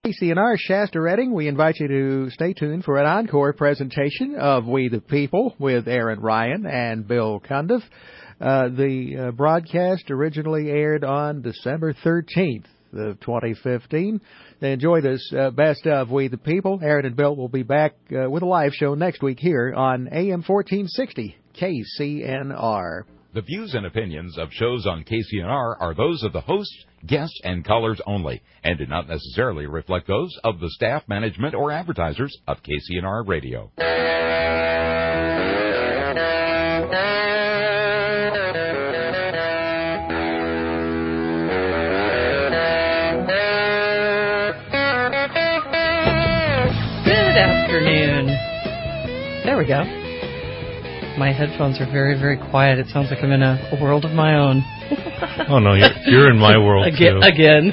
KCNR Shasta Redding, we invite you to stay tuned for an encore presentation of We the People with Aaron Ryan and Bill Cundiff. The broadcast originally aired on December 13th of 2015. Enjoy this best of We the People. Aaron and Bill will be back with a live show next week here on AM 1460 KCNR. The views and opinions of shows on KCNR are those of the hosts, guests, and callers only, and do not necessarily reflect those of the staff, management, or advertisers of KCNR Radio. Good afternoon. There we go. My headphones are very, very quiet. It sounds like I'm in a world of my own. Oh, no, you're in my world, again, too. Again.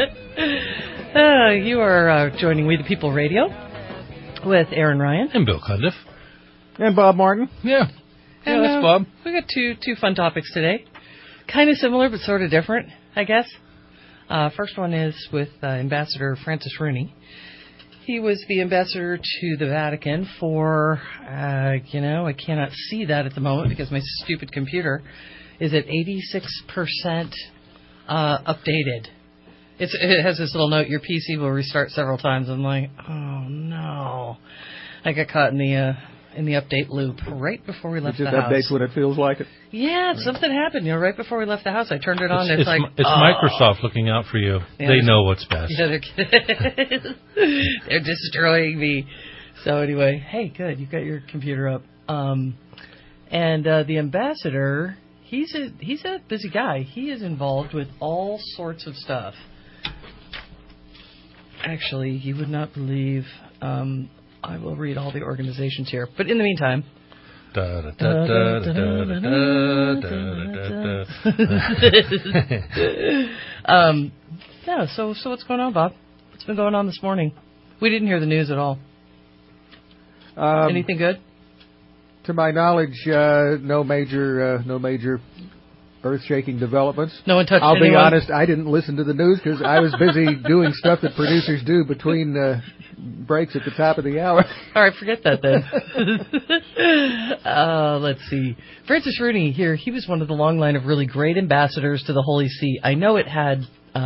You are joining We the People Radio with Aaron Ryan. And Bill Cundiff. And Bob Martin. Yeah. And, That's Bob. We got two fun topics today. Kind of similar, but sort of different, I guess. First one is with Ambassador Francis Rooney. He was the ambassador to the Vatican for, I cannot see that at the moment because my stupid computer is at 86% updated. It has this little note, your PC will restart several times. I'm like, oh no. I got caught in the update loop right before we left the house. It updates when it feels like it? Yeah, something happened. Right before we left the house, I turned it on. It's Microsoft looking out for you. Yeah, they know what's best. Yeah, they're destroying me. So anyway, hey, good. You got your computer up. And the ambassador, he's a busy guy. He is involved with all sorts of stuff. Actually, you would not believe. I will read all the organizations here. But in the meantime... So what's going on, Bob? What's been going on this morning? We didn't hear the news at all. Anything good? To my knowledge, no major earth-shaking developments. No one touched anyone? I'll be honest, I didn't listen to the news because I was busy doing stuff that producers do between breaks at the top of the hour. All right, forget that then. Let's see. Francis Rooney here, he was one of the long line of really great ambassadors to the Holy See. I know it had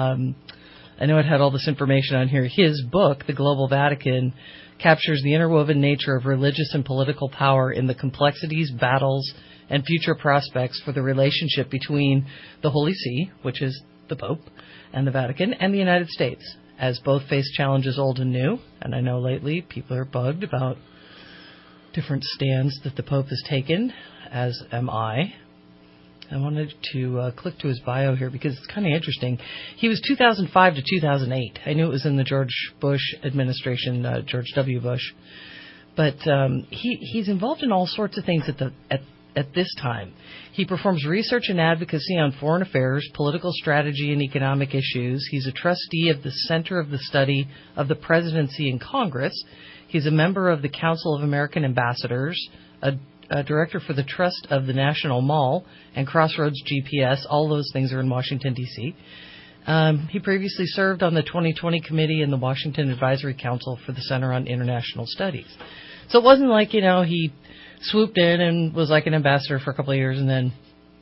all this information on here. His book, The Global Vatican, captures the interwoven nature of religious and political power in the complexities, battles, and future prospects for the relationship between the Holy See, which is the Pope, and the Vatican, and the United States, as both face challenges old and new. And I know lately people are bugged about different stands that the Pope has taken, as am I. I wanted to click to his bio here because it's kind of interesting. He was 2005 to 2008. I knew it was in the George Bush administration, George W. Bush. But he's involved in all sorts of things at this time. He performs research and advocacy on foreign affairs, political strategy, and economic issues. He's a trustee of the Center of the Study of the Presidency in Congress. He's a member of the Council of American Ambassadors, a director for the Trust of the National Mall, and Crossroads GPS. All those things are in Washington, D.C. He previously served on the 2020 committee in the Washington Advisory Council for the Center on International Studies. So it wasn't like, he swooped in and was like an ambassador for a couple of years and then,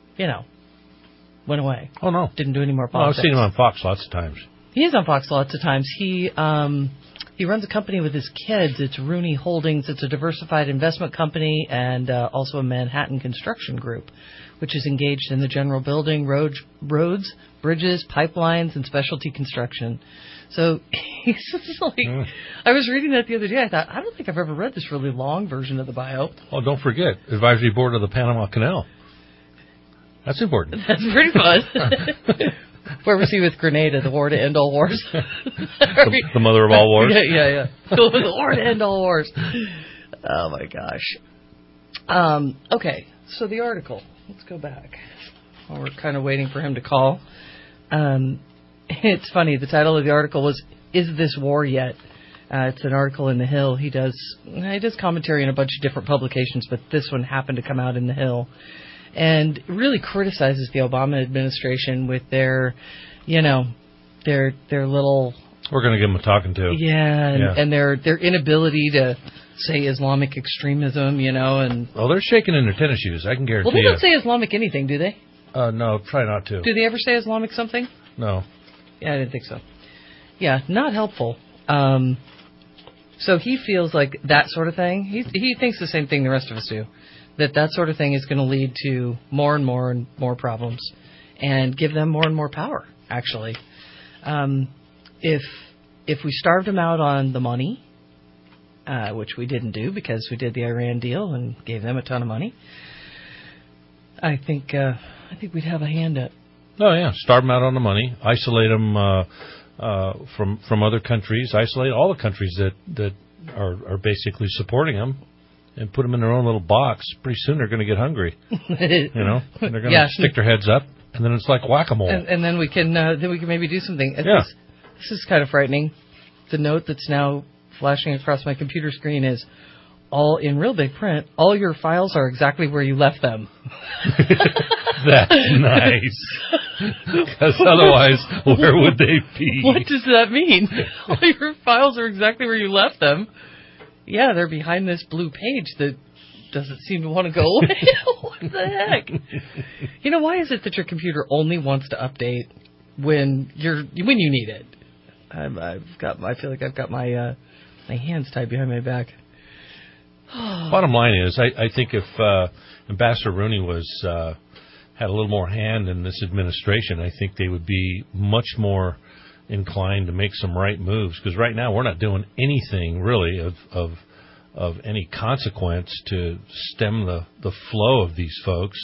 went away. Oh, no. Didn't do any more politics. I've seen him on Fox lots of times. He is on Fox lots of times. He runs a company with his kids. It's Rooney Holdings. It's a diversified investment company and also a Manhattan construction group, which is engaged in the general building, roads, bridges, pipelines, and specialty construction. So he's just like, I was reading that the other day. I thought, I don't think I've ever read this really long version of the bio. Oh, don't forget, advisory board of the Panama Canal. That's important. That's pretty fun. Where was he with Grenada, the war to end all wars? the mother of all wars? Yeah. The war to end all wars. Oh, my gosh. Okay, so the article. Let's go back. While we're kind of waiting for him to call. It's funny. The title of the article was, Is This War Yet? It's an article in The Hill. He does commentary in a bunch of different publications, but this one happened to come out in The Hill. And really criticizes the Obama administration with their little We're going to give them a talking to. Yeah, and their inability to say Islamic extremism, and... Well, they're shaking in their tennis shoes, I can guarantee you. Well, they don't say Islamic anything, do they? No, try not to. Do they ever say Islamic something? No. Yeah, I didn't think so. Yeah, not helpful. So he feels like that sort of thing, he thinks the same thing the rest of us do, that sort of thing is going to lead to more and more problems and give them more and more power, actually. If we starved them out on the money, which we didn't do because we did the Iran deal and gave them a ton of money, I think we'd have a hand up. Oh, yeah, starve them out on the money, isolate them from other countries, isolate all the countries that are basically supporting them, and put them in their own little box. Pretty soon they're going to get hungry. They're going to stick their heads up, and then it's like whack-a-mole. And then we can maybe do something. This is kind of frightening. The note that's now flashing across my computer screen is, all in real big print, all your files are exactly where you left them. That's nice. Because otherwise, where would they be? What does that mean? All your files are exactly where you left them. Yeah, they're behind this blue page that doesn't seem to want to go away. What the heck? Why is it that your computer only wants to update when you need it? I feel like I've got my hands tied behind my back. Bottom line is, I think if Ambassador Rooney had a little more hand in this administration, I think they would be much more inclined to make some right moves. Because right now we're not doing anything really of any consequence to stem the flow of these folks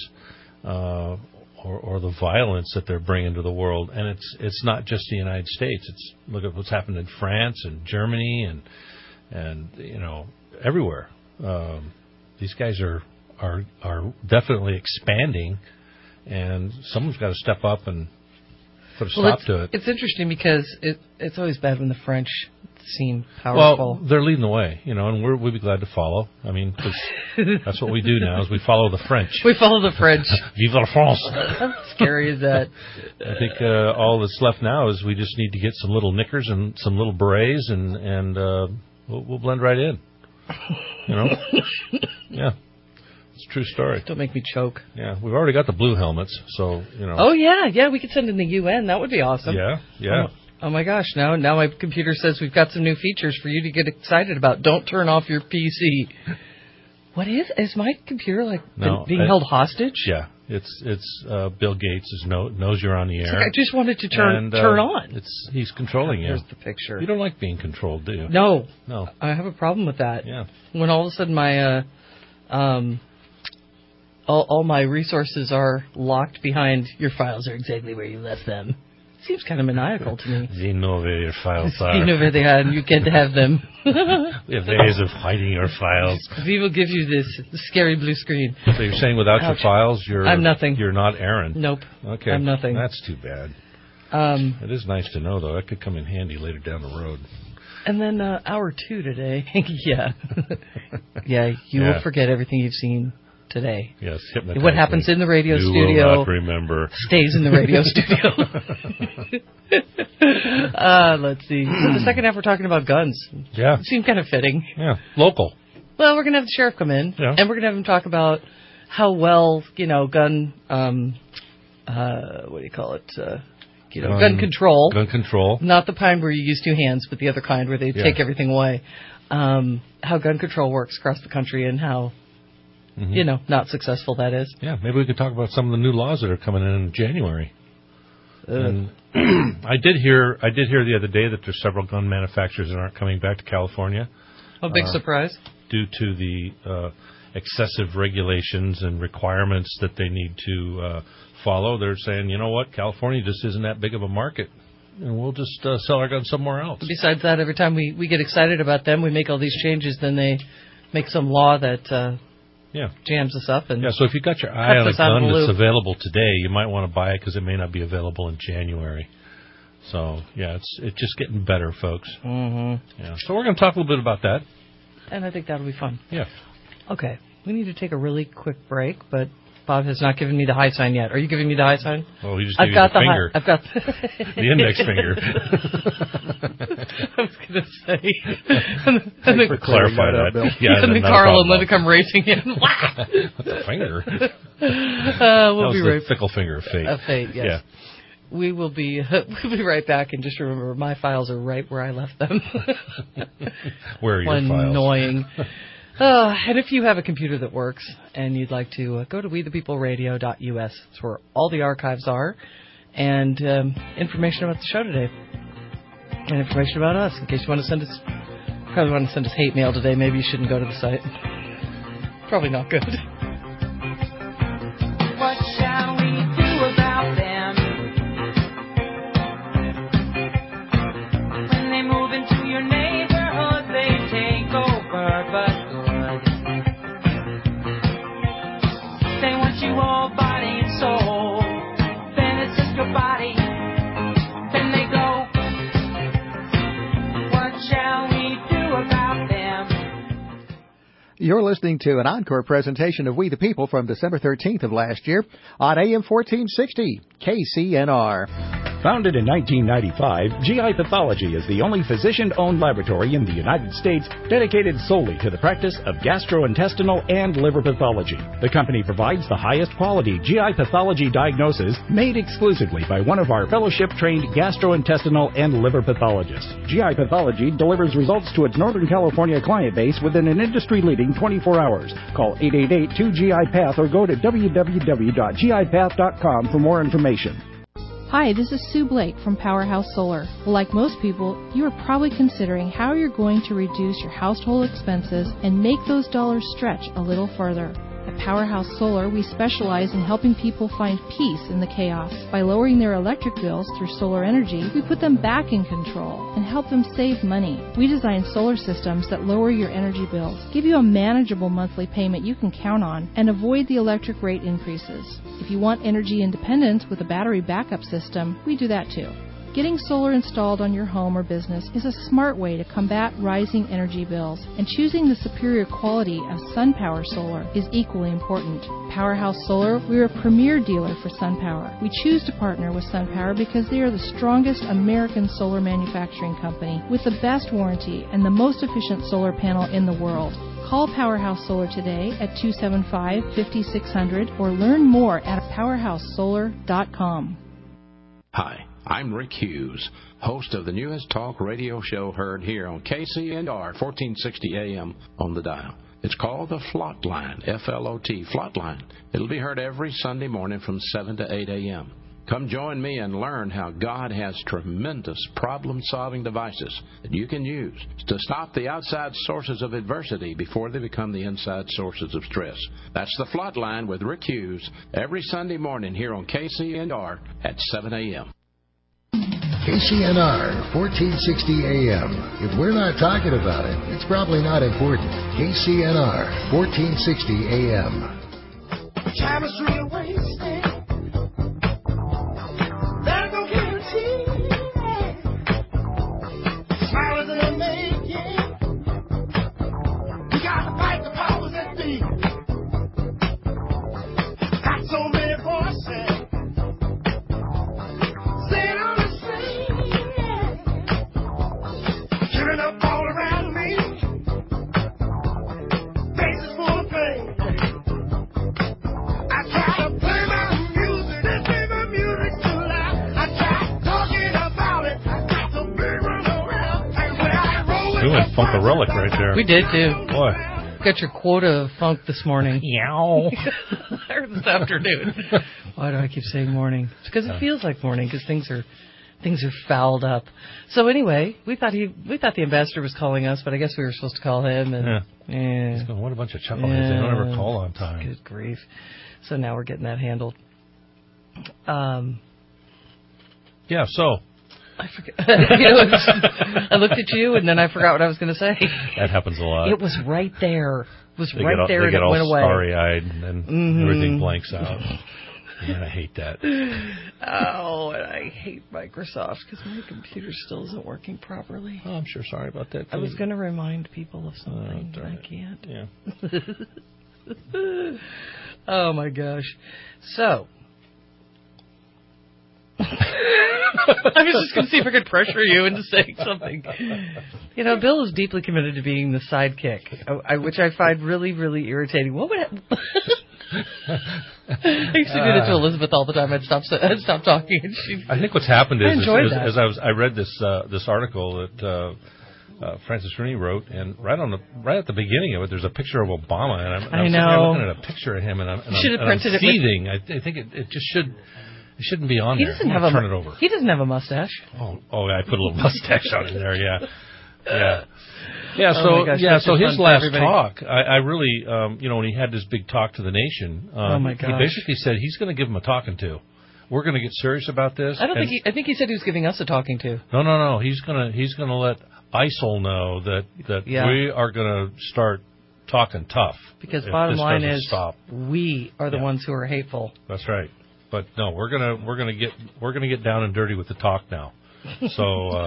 or the violence that they're bringing to the world. And it's not just the United States. Look at what's happened in France and Germany and everywhere. These guys are definitely expanding, and someone's got to step up and put a stop to it. It's interesting because it's always bad when the French seem powerful. Well, they're leading the way, and we'd be glad to follow. I mean, 'cause that's what we do now, is we follow the French. We follow the French. Vive la France! How scary is that? I think all that's left now is we just need to get some little knickers and some little berets, and we'll blend right in. Yeah. It's a true story. Don't make me choke. Yeah, we've already got the blue helmets, so, Oh, yeah, we could send in the UN. That would be awesome. Yeah. Oh my gosh, now my computer says we've got some new features for you to get excited about. Don't turn off your PC. What is my computer being held hostage? Yeah, it's Bill Gates knows you're on the air. I just wanted to turn on. He's controlling you. Here's the picture. You don't like being controlled, do you? No. No. I have a problem with that. Yeah. When all of a sudden my all my resources are locked behind your files are exactly where you left them. Seems kind of maniacal to me. They know where your files are. They know where they are, and you can't have them. We have ways of hiding your files. We will give you this scary blue screen. So you're saying without your files, I'm nothing. You're not Aaron. Nope. Okay. I'm nothing. That's too bad. It is nice to know, though. That could come in handy later down the road. And then hour 2 today. Yeah. You will forget everything you've seen today. Yes, hypnotize what happens in the radio studio you will not remember. Stays in the radio studio. Let's see. The second half we're talking about guns. Yeah. It seemed kind of fitting. Yeah, local. Well, we're going to have the sheriff come in, and we're going to have him talk about how well, gun, what do you call it? Gun control. Gun control. Not the kind where you use 2 hands, but the other kind where they take everything away. How gun control works across the country and how, not successful that is. Yeah, maybe we could talk about some of the new laws that are coming in January. And I did hear the other day that there's several gun manufacturers that aren't coming back to California. A big surprise. Due to the excessive regulations and requirements that they need to follow. They're saying, you know what, California just isn't that big of a market, and we'll just sell our guns somewhere else. Besides that, every time we get excited about them, we make all these changes, then they make some law that jams us up. And so if you've got your eye on a gun that's available today, you might want to buy it because it may not be available in January. So, it's just getting better, folks. Mm-hmm. Yeah. So we're going to talk a little bit about that. And I think that'll be fun. Yeah. Okay. We need to take a really quick break, but Bob has not given me the high sign yet. Are you giving me the high sign? Oh, he just gave you the finger. I've got the index finger. I was going to say. Thanks for clarify that, Bill. Yeah, and then Carl and Linda come racing in. The finger. We'll be the right. fickle finger of fate. Of fate, yes. Yeah. We'll be right back, and just remember, my files are right where I left them. Where are your files? Annoying. And if you have a computer that works and you'd like to go to wethepeopleradio.us, that's where all the archives are, and information about the show today, and information about us. In case you want to send us, probably want to send us hate mail today, maybe you shouldn't go to the site. Probably not good. What shall we do about them? When they move into your neighborhood, they take over, but they want you all body and soul. Then it's just your body. Then they go. What shall we do about them? You're listening to an encore presentation of We the People from December 13th of last year on AM 1460 KCNR. Founded in 1995, GI Pathology is the only physician-owned laboratory in the United States dedicated solely to the practice of gastrointestinal and liver pathology. The company provides the highest quality GI pathology diagnosis made exclusively by one of our fellowship-trained gastrointestinal and liver pathologists. GI Pathology delivers results to its Northern California client base within an industry-leading 24 hours. Call 888-2GI-PATH or go to www.gipath.com for more information. Hi, this is Sue Blake from Powerhouse Solar. Well, like most people, you are probably considering how you're going to reduce your household expenses and make those dollars stretch a little further. At Powerhouse Solar, we specialize in helping people find peace in the chaos. By lowering their electric bills through solar energy, we put them back in control and help them save money. We design solar systems that lower your energy bills, give you a manageable monthly payment you can count on, and avoid the electric rate increases. If you want energy independence with a battery backup system, we do that too. Getting solar installed on your home or business is a smart way to combat rising energy bills, and choosing the superior quality of SunPower Solar is equally important. Powerhouse Solar, we're a premier dealer for SunPower. We choose to partner with SunPower because they are the strongest American solar manufacturing company with the best warranty and the most efficient solar panel in the world. Call Powerhouse Solar today at 275-5600 or learn more at powerhousesolar.com. Hi, I'm Rick Hughes, host of the newest talk radio show heard here on KCNR 1460 AM on the dial. It's called the Flot Line, F-L-O-T, Flot Line. It'll be heard every Sunday morning from 7 to 8 a.m. Come join me and learn how God has tremendous problem-solving devices that you can use to stop the outside sources of adversity before they become the inside sources of stress. That's the Flot Line with Rick Hughes every Sunday morning here on KCNR at 7 a.m. KCNR 1460 AM. If we're not talking about it, it's probably not important. KCNR 1460 AM. Chemistry wasted. There's no guarantee. Smile isn't a making. We got to fight the powers that be. Got so many voices. Saying I'm the same. Giving up all around me. Faces full of pain. I try to play my music, they play my music too loud. I try talking about it, I got the big run around. And when I roll We went funkadelic right there. We did too. Boy. Got your quota of funk this morning. Yow. Or this afternoon. Why do I keep saying morning? It's because it feels like morning, because things are fouled up. So anyway, we thought the ambassador was calling us, but I guess we were supposed to call him. And He's going, what a bunch of chuckleheads. They don't ever call on time. Good grief. So now we're getting that handled. Yeah, so. I forget. I looked at you, and then I forgot what I was going to say. That happens a lot. It was right there. It was They right there, and get it went away. starry-eyed, and then everything blanks out. Man, I hate that. Oh, and I hate Microsoft because my computer still isn't working properly. Oh, I'm sure sorry about that. I was going to remind people of something, but I can't. Yeah. Oh my gosh. So I was just going to see if I could pressure you into saying something. You know, Bill is deeply committed to being the sidekick, which I find really, really irritating. What would I used to do that to Elizabeth all the time. I'd stop talking, and she. I think what's happened is that. I read this article that Francis Rooney wrote, and right at the beginning of it, there's a picture of Obama, and I'm sitting here looking at a picture of him, and I'm seething. I think it just should. It shouldn't be on there. Turn it over. He doesn't have a mustache. Oh, I put a little mustache on in there. Yeah. So his last talk, I really, when he had this big talk to the nation, he basically said he's going to give them a talking to. We're going to get serious about this. I think he said he was giving us a talking to. No. He's going to let ISIL know that we are going to start talking tough. Because bottom line is, we are the ones who are hateful. That's right. But no, we're gonna get down and dirty with the talk now. So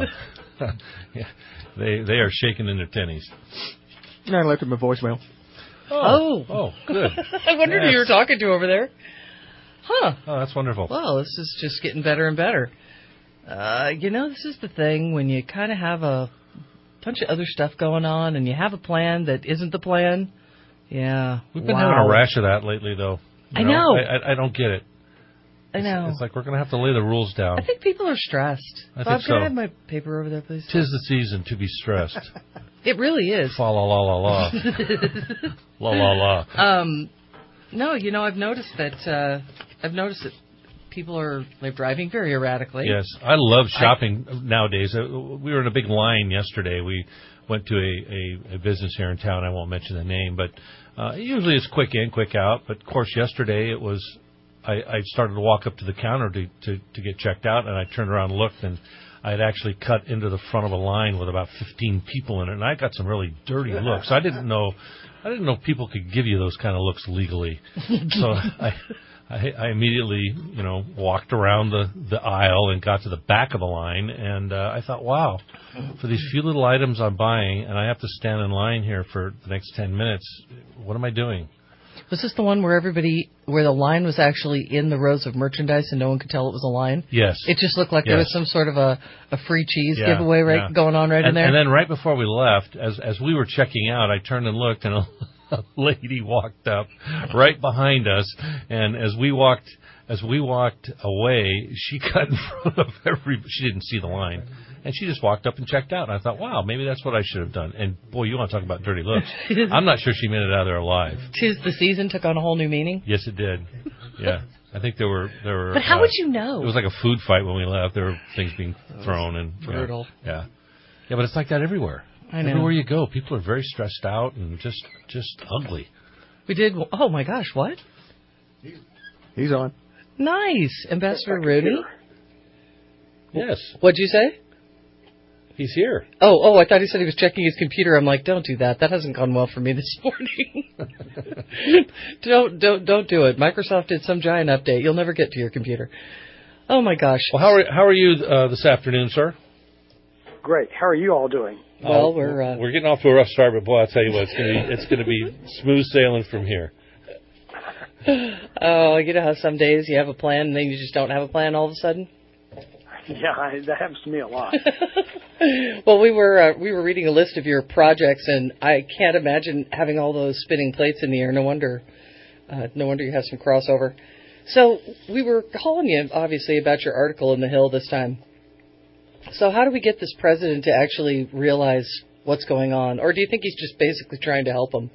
they are shaking in their tinnies. I left him a voicemail. Oh, good. I wondered who you were talking to over there. Huh. Oh, that's wonderful. Well, this is just getting better and better. This is the thing when you kind of have a bunch of other stuff going on and you have a plan that isn't the plan. Yeah. We've been having a rash of that lately, though. I know. I don't get it. I know. It's like we're going to have to lay the rules down. I think people are stressed. Bob, can I have my paper over there, please? 'Tis the season to be stressed. It really is. Fa la la la la. La la la. No, I've noticed that people are driving very erratically. Yes, I love shopping nowadays. We were in a big line yesterday. We went to a business here in town. I won't mention the name, but usually it's quick in, quick out. But of course, yesterday it was. I started to walk up to the counter to get checked out, and I turned around and looked, and I had actually cut into the front of a line with about 15 people in it, and I got some really dirty looks. I didn't know people could give you those kind of looks legally. So I immediately, walked around the aisle and got to the back of the line, and I thought, wow, for these few little items I'm buying, and I have to stand in line here for the next 10 minutes, what am I doing? Was this the one where the line was actually in the rows of merchandise and no one could tell it was a line? Yes. It just looked like there was some sort of a free cheese giveaway going on in there. And then right before we left, as we were checking out, I turned and looked, and a lady walked up right behind us, and as we walked away, she cut in front of she didn't see the line. And she just walked up and checked out. And I thought, wow, maybe that's what I should have done. And, boy, you want to talk about dirty looks. I'm not sure she made it out of there alive. 'Tis the season took on a whole new meaning? Yes, it did. Yeah. I think there were. But how would you know? It was like a food fight when we left. There were things being thrown. And brutal. Yeah, but it's like that everywhere. I know. Everywhere you go, people are very stressed out and just ugly. We did. Oh, my gosh, what? He's on. Nice. Ambassador Rooney? Yes. What'd you say? He's here. Oh, I thought he said he was checking his computer. I'm like, don't do that. That hasn't gone well for me this morning. Don't do it. Microsoft did some giant update. You'll never get to your computer. Oh, my gosh. Well, how are you this afternoon, sir? Great. How are you all doing? Well, we're getting off to a rough start, but boy, I'll tell you what, it's going to be smooth sailing from here. Oh, you know how some days you have a plan and then you just don't have a plan all of a sudden? Yeah, that happens to me a lot. Well, we were reading a list of your projects, and I can't imagine having all those spinning plates in the air. No wonder you have some crossover. So we were calling you, obviously, about your article in The Hill this time. So how do we get this president to actually realize what's going on? Or do you think he's just basically trying to help them?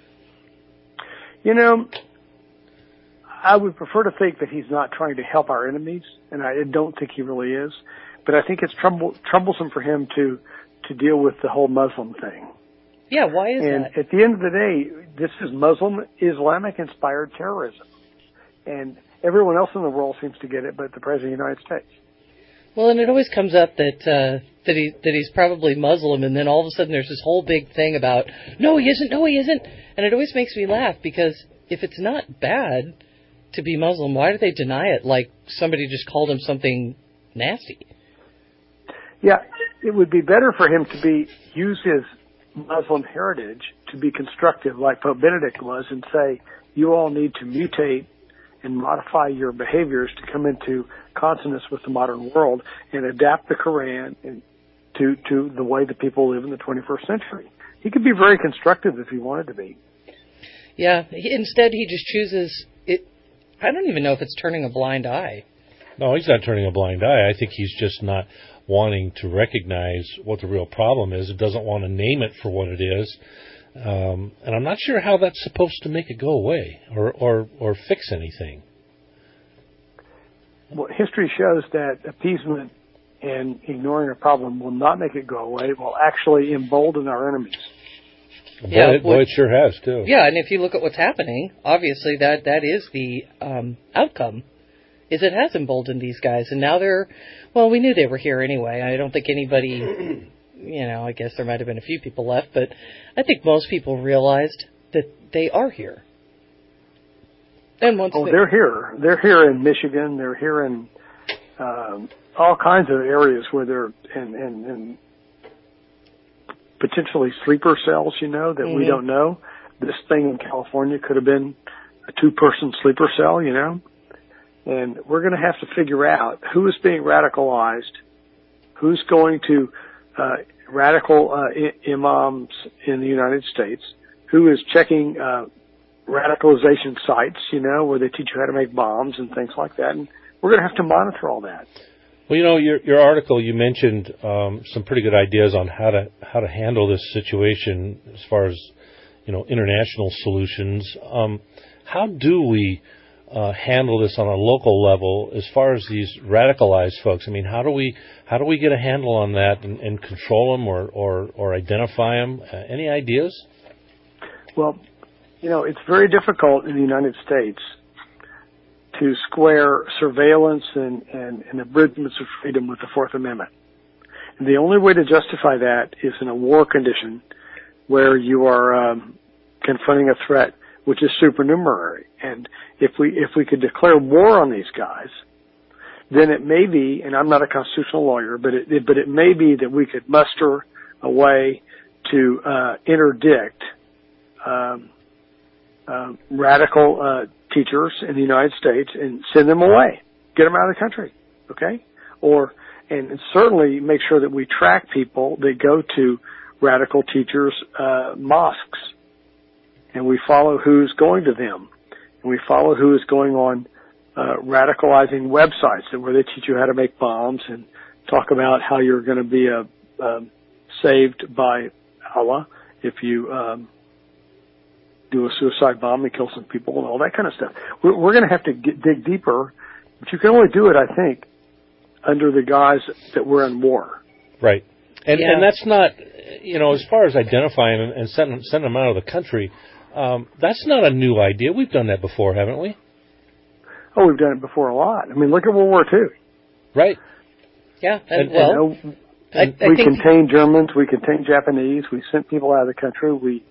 I would prefer to think that he's not trying to help our enemies, and I don't think he really is. But I think it's troublesome for him to deal with the whole Muslim thing. Yeah, why is that? And at the end of the day, this is Islamic-inspired terrorism. And everyone else in the world seems to get it, but the President of the United States. Well, and it always comes up that he's probably Muslim, and then all of a sudden there's this whole big thing about, no, he isn't, and it always makes me laugh, because if it's not bad to be Muslim, why do they deny it like somebody just called him something nasty? Yeah, it would be better for him to use his Muslim heritage to be constructive like Pope Benedict was and say, you all need to mutate and modify your behaviors to come into consonance with the modern world and adapt the Quran to the way that people live in the 21st century. He could be very constructive if he wanted to be. Yeah, instead he just chooses it. I don't even know if it's turning a blind eye. No, he's not turning a blind eye. I think he's just not wanting to recognize what the real problem is. It doesn't want to name it for what it is. And I'm not sure how that's supposed to make it go away or fix anything. Well, history shows that appeasement and ignoring a problem will not make it go away. It will actually embolden our enemies. Boy, it sure has, too. Yeah, and if you look at what's happening, obviously that is the outcome, is it has emboldened these guys. And now we knew they were here anyway. I don't think anybody, I guess there might have been a few people left, but I think most people realized that they are here. And they're here. They're here in Michigan. They're here in all kinds of areas where they're in potentially sleeper cells, that we don't know. This thing in California could have been a 2-person sleeper cell, And we're going to have to figure out who is being radicalized, who's going to radical imams in the United States, who is checking radicalization sites, where they teach you how to make bombs and things like that. And we're going to have to monitor all that. Well, your article, you mentioned some pretty good ideas on how to handle this situation as far as, international solutions. How do we handle this on a local level as far as these radicalized folks? I mean, how do we get a handle on that and control them or identify them? Any ideas? Well, it's very difficult in the United States to square surveillance and abridgments of freedom with the Fourth Amendment. And the only way to justify that is in a war condition where you are confronting a threat which is supernumerary. And if we could declare war on these guys, then it may be, and I'm not a constitutional lawyer, but it may be that we could muster a way to interdict radical teachers in the United States and send them away, get them out of the country, okay? And certainly make sure that we track people that go to radical teachers' mosques, and we follow who's going to them, and we follow who is going on radicalizing websites where they teach you how to make bombs and talk about how you're going to be saved by Allah if you do a suicide bomb and kill some people and all that kind of stuff. We're going to have to dig deeper, but you can only do it, I think, under the guise that we're in war. Right. And that's not, as far as identifying them and send them out of the country, that's not a new idea. We've done that before, haven't we? Oh, we've done it before a lot. I mean, look at World War II. Right. Yeah. We contained Germans. We contained Japanese. We sent people out of the country.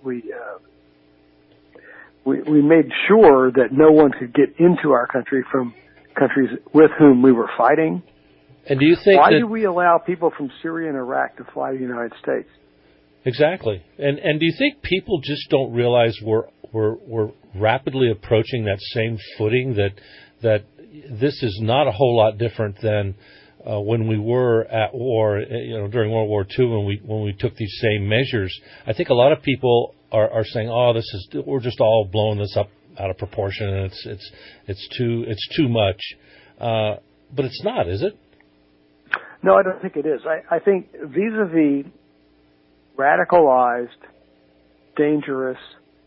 We made sure that no one could get into our country from countries with whom we were fighting. And do you think why do we allow people from Syria and Iraq to fly to the United States? Exactly. And do you think people just don't realize we're rapidly approaching that same footing, that this is not a whole lot different than when we were at war, during World War II when we took these same measures? I think a lot of people are saying, we're just all blowing this up out of proportion, and it's too much. But it's not, is it? No, I don't think it is. I think vis-a-vis radicalized, dangerous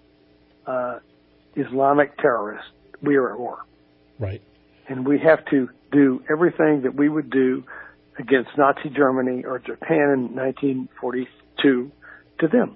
Islamic terrorists, we are at war. Right. And we have to do everything that we would do against Nazi Germany or Japan in 1942 to them.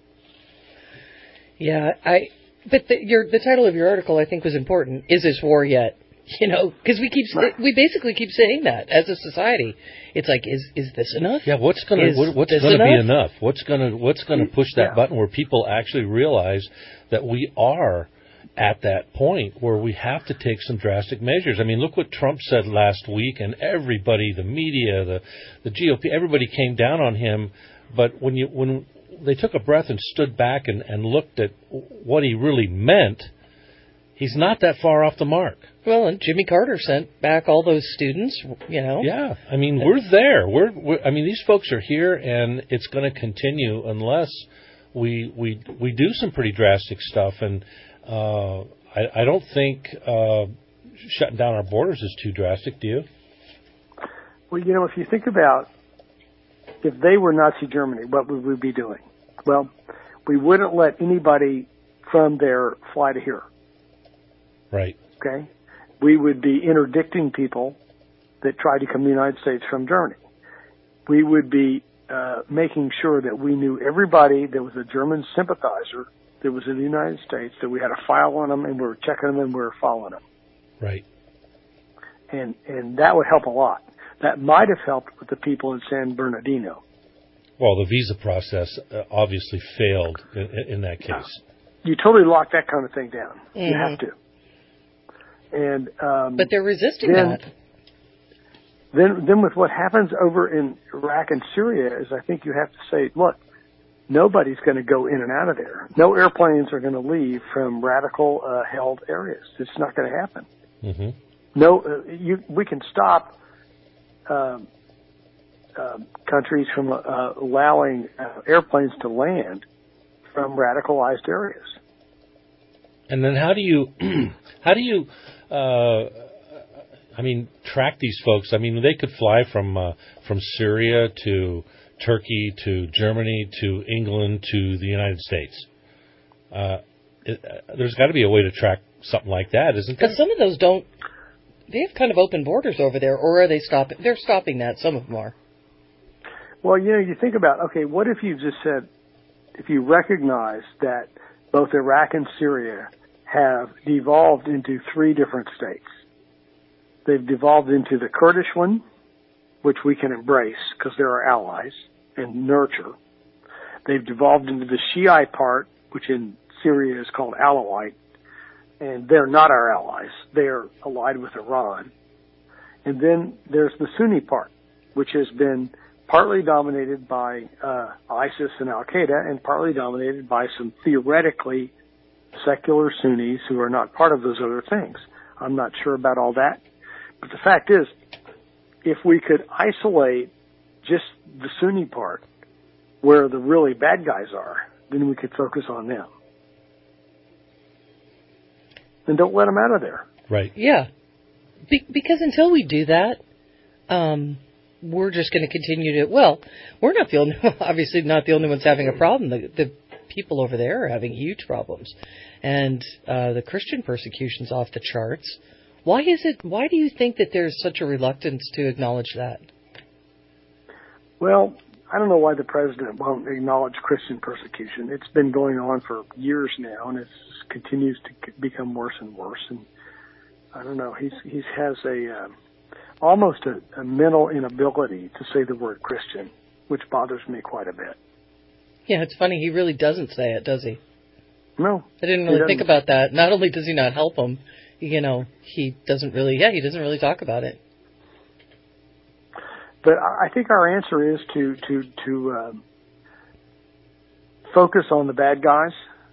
Yeah, but the title of your article, I think, was important. Is this war yet? Because we basically keep saying that as a society. It's like, is this enough? Yeah, what's going to be enough? What's going to push that button where people actually realize that we are at that point where we have to take some drastic measures? I mean, look what Trump said last week, and everybody, the media, the GOP, everybody came down on him. But when they took a breath and stood back and looked at what he really meant, he's not that far off the mark. Well, and Jimmy Carter sent back all those students, Yeah, I mean, we're there. I mean, these folks are here, and it's going to continue unless we do some pretty drastic stuff. And I don't think shutting down our borders is too drastic. Do you? Well, if you think about if they were Nazi Germany, what would we be doing? Well, we wouldn't let anybody from there fly to here. Right. Okay? We would be interdicting people that tried to come to the United States from Germany. We would be making sure that we knew everybody that was a German sympathizer that was in the United States, that we had a file on them, and we were checking them and we were following them. Right. And that would help a lot. That might have helped with the people in San Bernardino. Well, the visa process obviously failed in that case. You totally lock that kind of thing down. Mm-hmm. You have to. And but they're resisting that. Then with what happens over in Iraq and Syria is I think you have to say, look, nobody's going to go in and out of there. No airplanes are going to leave from radical held areas. It's not going to happen. Mm-hmm. No, we can stop countries from allowing airplanes to land from radicalized areas. And then how do you track these folks? I mean, they could fly from Syria to Turkey to Germany to England to the United States. There's got to be a way to track something like that, isn't there? Because some of those don't. They have kind of open borders over there, or are they stopping? They're stopping that. Some of them are. Well, you think about, okay, what if you just said, if you recognize that both Iraq and Syria have devolved into 3 different states. They've devolved into the Kurdish one, which we can embrace because they're our allies and nurture. They've devolved into the Shiite part, which in Syria is called Alawite, and they're not our allies. They're allied with Iran. And then there's the Sunni part, which has been partly dominated by ISIS and Al-Qaeda and partly dominated by some theoretically secular Sunnis who are not part of those other things. I'm not sure about all that. But the fact is, if we could isolate just the Sunni part, where the really bad guys are, then we could focus on them. And don't let them out of there. Right. Yeah. Because until we do that, we're just going to continue to, well, we're not the only, obviously not the only ones having a problem. The people over there are having huge problems. And the Christian persecution's off the charts. Why do you think that there's such a reluctance to acknowledge that? Well, I don't know why the president won't acknowledge Christian persecution. It's been going on for years now, and it continues to become worse and worse. And I don't know, he has almost a mental inability to say the word Christian, which bothers me quite a bit. Yeah, it's funny. He really doesn't say it, does he? No. I didn't really think about that. Not only does he not help him, he doesn't really talk about it. But I think our answer is to focus on the bad guys.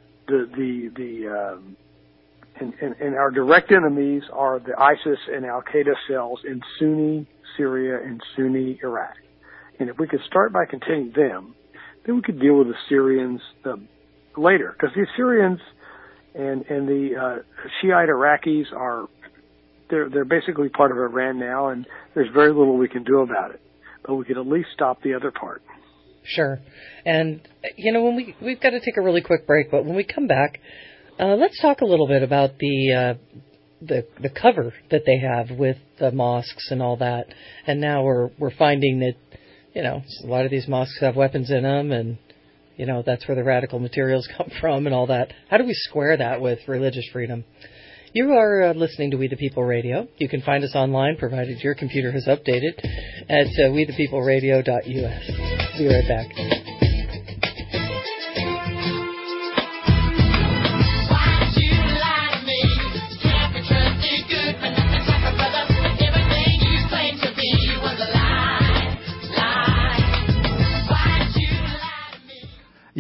And our direct enemies are the ISIS and Al-Qaeda cells in Sunni Syria and Sunni Iraq. And if we could start by containing them, then we could deal with the Syrians later. Because the Syrians and the Shiite Iraqis they're basically part of Iran now, and there's very little we can do about it. But we could at least stop the other part. Sure. And, when we've got to take a really quick break, but when we come back, let's talk a little bit about the cover that they have with the mosques and all that. And now we're finding that, a lot of these mosques have weapons in them, and, that's where the radical materials come from and all that. How do we square that with religious freedom? You are listening to We the People Radio. You can find us online, provided your computer has updated, at wethepeopleradio.us. Be right back.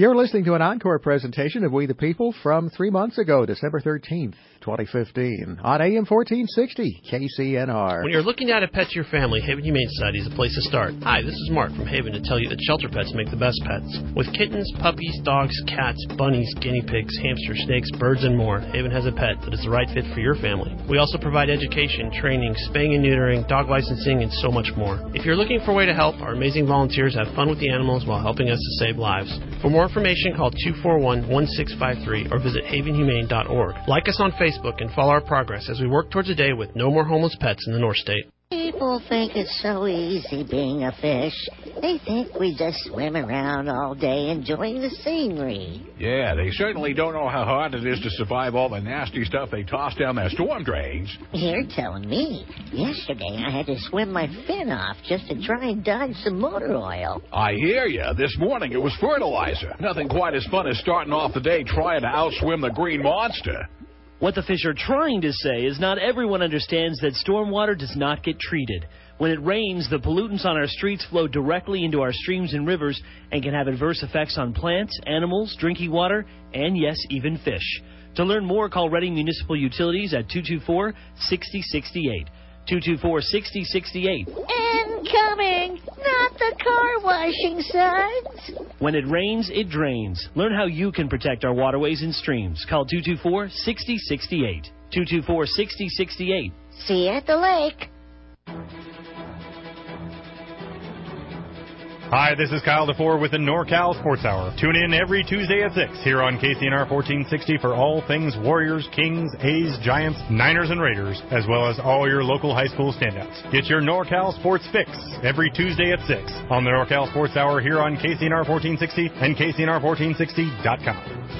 You're listening to an encore presentation of We the People from 3 months ago, December 13th, 2015, on AM 1460 KCNR. When you're looking to add a pet to your family, Haven Humane Society is the place to start. Hi, this is Mark from Haven to tell you that shelter pets make the best pets. With kittens, puppies, dogs, cats, bunnies, guinea pigs, hamsters, snakes, birds, and more, Haven has a pet that is the right fit for your family. We also provide education, training, spaying and neutering, dog licensing, and so much more. If you're looking for a way to help, our amazing volunteers have fun with the animals while helping us to save lives. For more information, call 241-1653 or visit havenhumane.org. Like us on Facebook and follow our progress as we work towards a day with no more homeless pets in the North State. People think it's so easy being a fish. They think we just swim around all day enjoying the scenery. Yeah, they certainly don't know how hard it is to survive all the nasty stuff they toss down their storm drains. You're telling me. Yesterday I had to swim my fin off just to try and dodge some motor oil. I hear ya. This morning it was fertilizer. Nothing quite as fun as starting off the day trying to outswim the green monster. What the fish are trying to say is not everyone understands that stormwater does not get treated. When it rains, the pollutants on our streets flow directly into our streams and rivers and can have adverse effects on plants, animals, drinking water, and yes, even fish. To learn more, call Reading Municipal Utilities at 224-6068. 224-6068. Incoming! Not the car washing suds! When it rains, it drains. Learn how you can protect our waterways and streams. Call 224-6068. 224-6068. See you at the lake. Hi, this is Kyle DeFore with the NorCal Sports Hour. Tune in every Tuesday at 6 here on KCNR 1460 for all things Warriors, Kings, A's, Giants, Niners, and Raiders, as well as all your local high school standouts. Get your NorCal Sports fix every Tuesday at 6 on the NorCal Sports Hour here on KCNR 1460 and KCNR1460.com.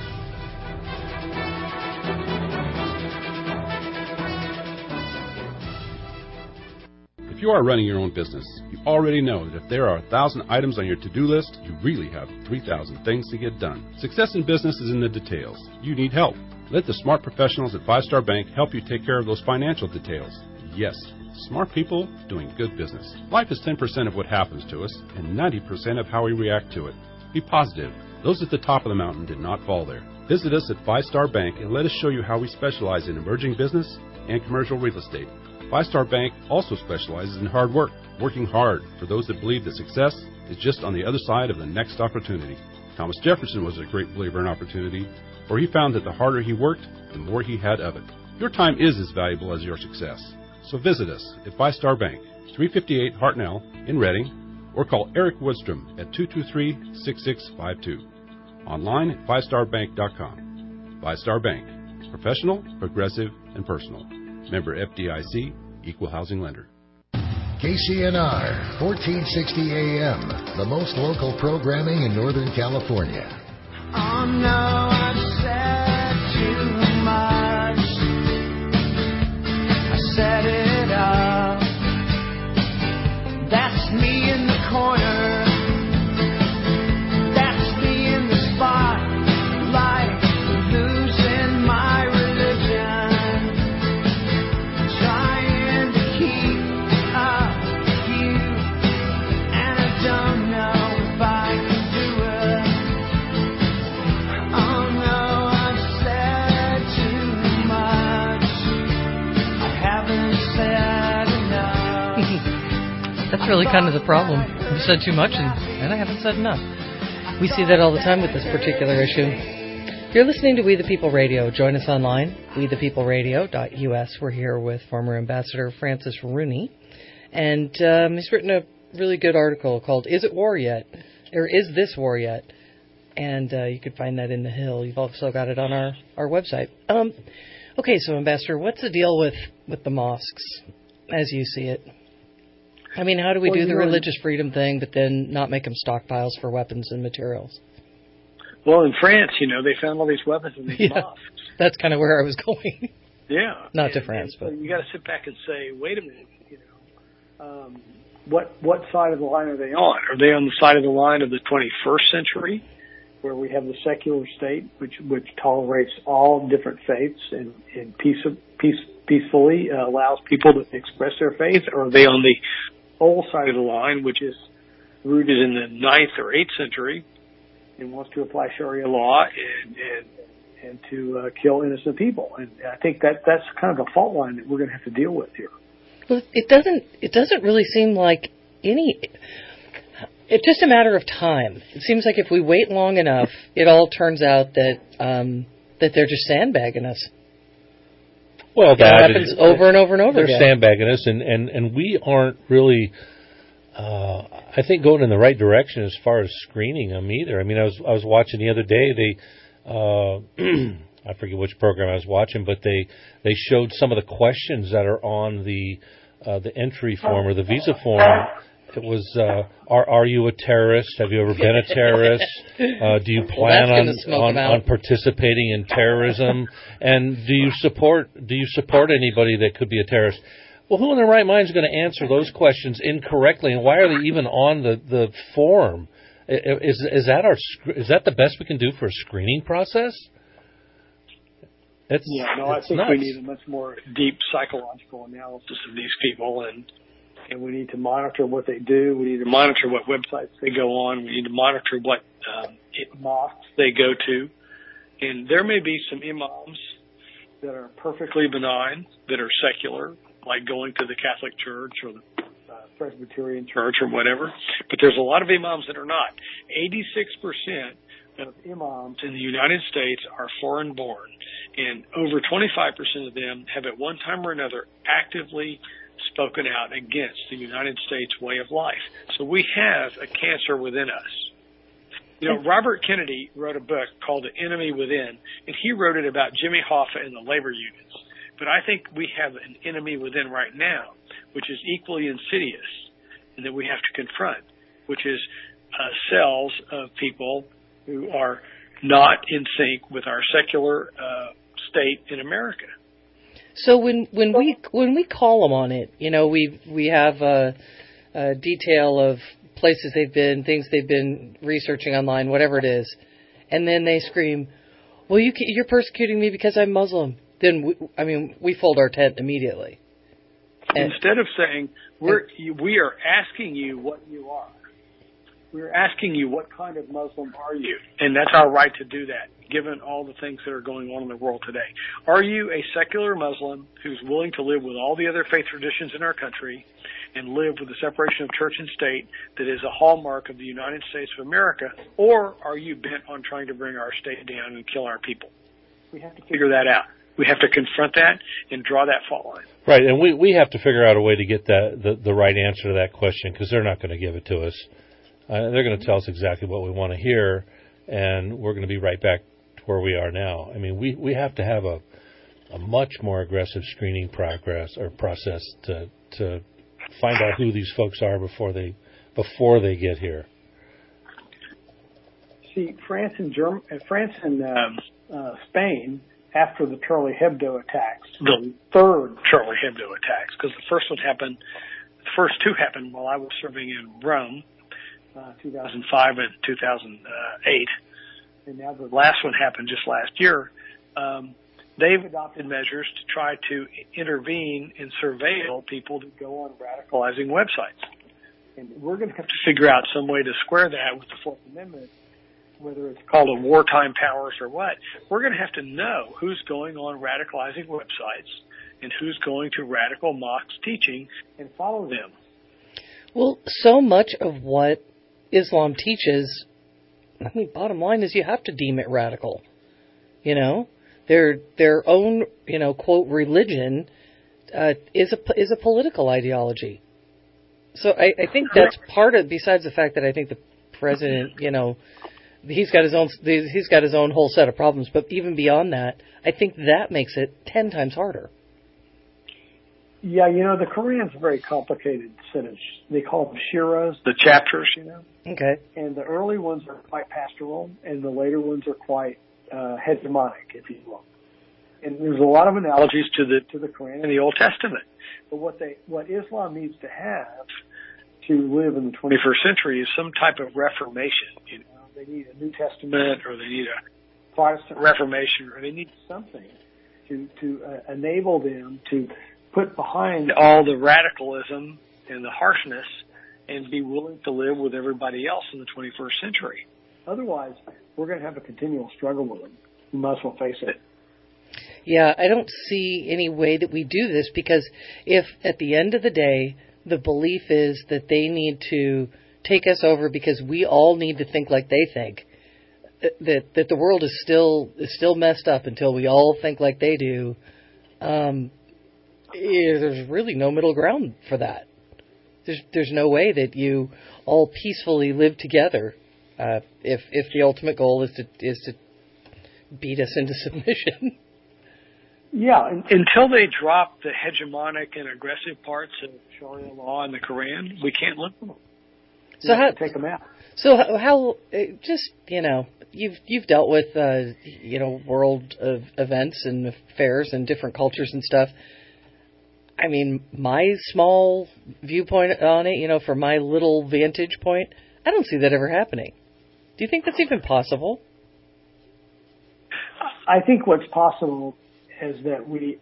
If you are running your own business, you already know that if there are 1,000 items on your to-do list, you really have 3,000 things to get done. Success in business is in the details. You need help. Let the smart professionals at 5-Star Bank help you take care of those financial details. Yes, smart people doing good business. Life is 10% of what happens to us and 90% of how we react to it. Be positive. Those at the top of the mountain did not fall there. Visit us at 5-Star Bank and let us show you how we specialize in emerging business and commercial real estate. 5-Star Bank also specializes in hard work, working hard for those that believe that success is just on the other side of the next opportunity. Thomas Jefferson was a great believer in opportunity, for he found that the harder he worked, the more he had of it. Your time is as valuable as your success. So visit us at 5-Star Bank, 358 Hartnell in Reading, or call Eric Woodstrom at 223-6652. Online at 5starbank.com. 5-Star Bank. Professional, progressive, and personal. Member FDIC, Equal Housing Lender. KCNR, 1460 AM, the most local programming in Northern California. Oh no, I've said too much. I set it up. That's me in the corner. That's me in the spotlight, losing my religion. Trying to keep up with you, and I don't know if I can do it. Oh no, I've said too much. I haven't said enough. That's really kind of the problem. You said too much, and I haven't said enough. We see that all the time with this particular issue. You're listening to We the People Radio. Join us online, wethepeopleradio.us. We're here with former Ambassador Francis Rooney, and he's written a really good article called "Is It War Yet?" or "Is This War Yet?" And you could find that in the Hill. You've also got it on our website. Okay, so Ambassador, what's the deal with the mosques as you see it? I mean, how do we do the religious freedom thing, but then not make them stockpiles for weapons and materials? Well, in France, they found all these weapons in these mosques. That's kind of where I was going. Yeah. Not to France, so but you got to sit back and say, wait a minute, what side of the line are they on? Are they on the side of the line of the 21st century, where we have the secular state, which tolerates all different faiths and peacefully allows people to express their faith, or are they on the old side of the line, which is rooted in the 9th or 8th century, and wants to apply Sharia law and to kill innocent people. And I think that's kind of the fault line that we're going to have to deal with here. Well, it doesn't really seem like it's just a matter of time. It seems like if we wait long enough, it all turns out that they're just sandbagging us. Well, that happens over and over and over again. They're sandbagging us, and we aren't really, I think, going in the right direction as far as screening them either. I mean, I was watching the other day. I forget which program I was watching, but they showed some of the questions that are on the entry form or the visa form. It was, are you a terrorist? Have you ever been a terrorist? Do you plan on participating in terrorism? And do you support anybody that could be a terrorist? Well, who in their right mind is going to answer those questions incorrectly? And why are they even on the form? Is that the best we can do for a screening process? I think nuts. we need a much more deep psychological analysis of these people, and we need to monitor what they do. We need to monitor what websites they go on. We need to monitor what mosques they go to. And there may be some imams that are perfectly benign, that are secular, like going to the Catholic Church or the Presbyterian Church or whatever. But there's a lot of imams that are not. 86% of imams in the United States are foreign-born, and over 25% of them have at one time or another actively spoken out against the United States way of life. So we have a cancer within us. You know, Robert Kennedy wrote a book called The Enemy Within, and he wrote it about Jimmy Hoffa and the labor unions. But I think we have an enemy within right now, which is equally insidious and that we have to confront, which is cells of people who are not in sync with our secular state in America. So when we call them on it, you know, we have a detail of places they've been, things they've been researching online, whatever it is, and then they scream, "Well, you're persecuting me because I'm Muslim." Then we fold our tent immediately. Instead of saying we are asking you what you are, we're asking you what kind of Muslim are you, and that's our right to do that, given all the things that are going on in the world today. Are you a secular Muslim who's willing to live with all the other faith traditions in our country and live with the separation of church and state that is a hallmark of the United States of America, or are you bent on trying to bring our state down and kill our people? We have to figure that out. We have to confront that and draw that fault line. Right, and we have to figure out a way to get the right answer to that question, because they're not going to give it to us. They're going to tell us exactly what we want to hear, and we're going to be right back to where we are now. I mean, we have to have a much more aggressive screening process to find out who these folks are before they get here. See, France and Spain, after the Charlie Hebdo attacks, the third Charlie Hebdo attacks, because the first two happened while I was serving in Rome, 2005 and 2008, and now the last one happened just last year. They've adopted measures to try to intervene and surveil people that go on radicalizing websites. And we're going to have to figure out some way to square that with the Fourth Amendment, whether it's called a wartime powers or what. We're going to have to know who's going on radicalizing websites and who's going to radical mosques teaching and follow them. Well, so much of what Islam teaches, I mean, bottom line is you have to deem it radical. You know, their own, you know, quote, religion is a political ideology. So I think that's part of, besides the fact that I think the president, you know, he's got his own whole set of problems, but even beyond that, I think that makes it 10 times harder. Yeah, you know, the Quran's a very complicated set of, they call them shiras, the chapters, you know. Okay. And the early ones are quite pastoral, and the later ones are quite hegemonic, if you will. And there's a lot of analogies to the Quran and the Old Testament. But what Islam needs to have to live in the 21st century is some type of reformation. You know, they need a New Testament, or they need a Protestant Reformation, or they need something to enable them to put behind all the radicalism and the harshness and be willing to live with everybody else in the 21st century. Otherwise, we're going to have a continual struggle with them. We might as well face it. Yeah, I don't see any way that we do this, because if at the end of the day the belief is that they need to take us over because we all need to think like they think, that the world is still messed up until we all think like they do, there's really no middle ground for that. There's no way that you all peacefully live together if the ultimate goal is to beat us into submission. Yeah, until they drop the hegemonic and aggressive parts of Sharia law and the Quran, we can't live with them. So how take them out? So how just you've dealt with world of events and affairs and different cultures and stuff. I mean, my small viewpoint on it, from my little vantage point, I don't see that ever happening. Do you think that's even possible? I think what's possible is that we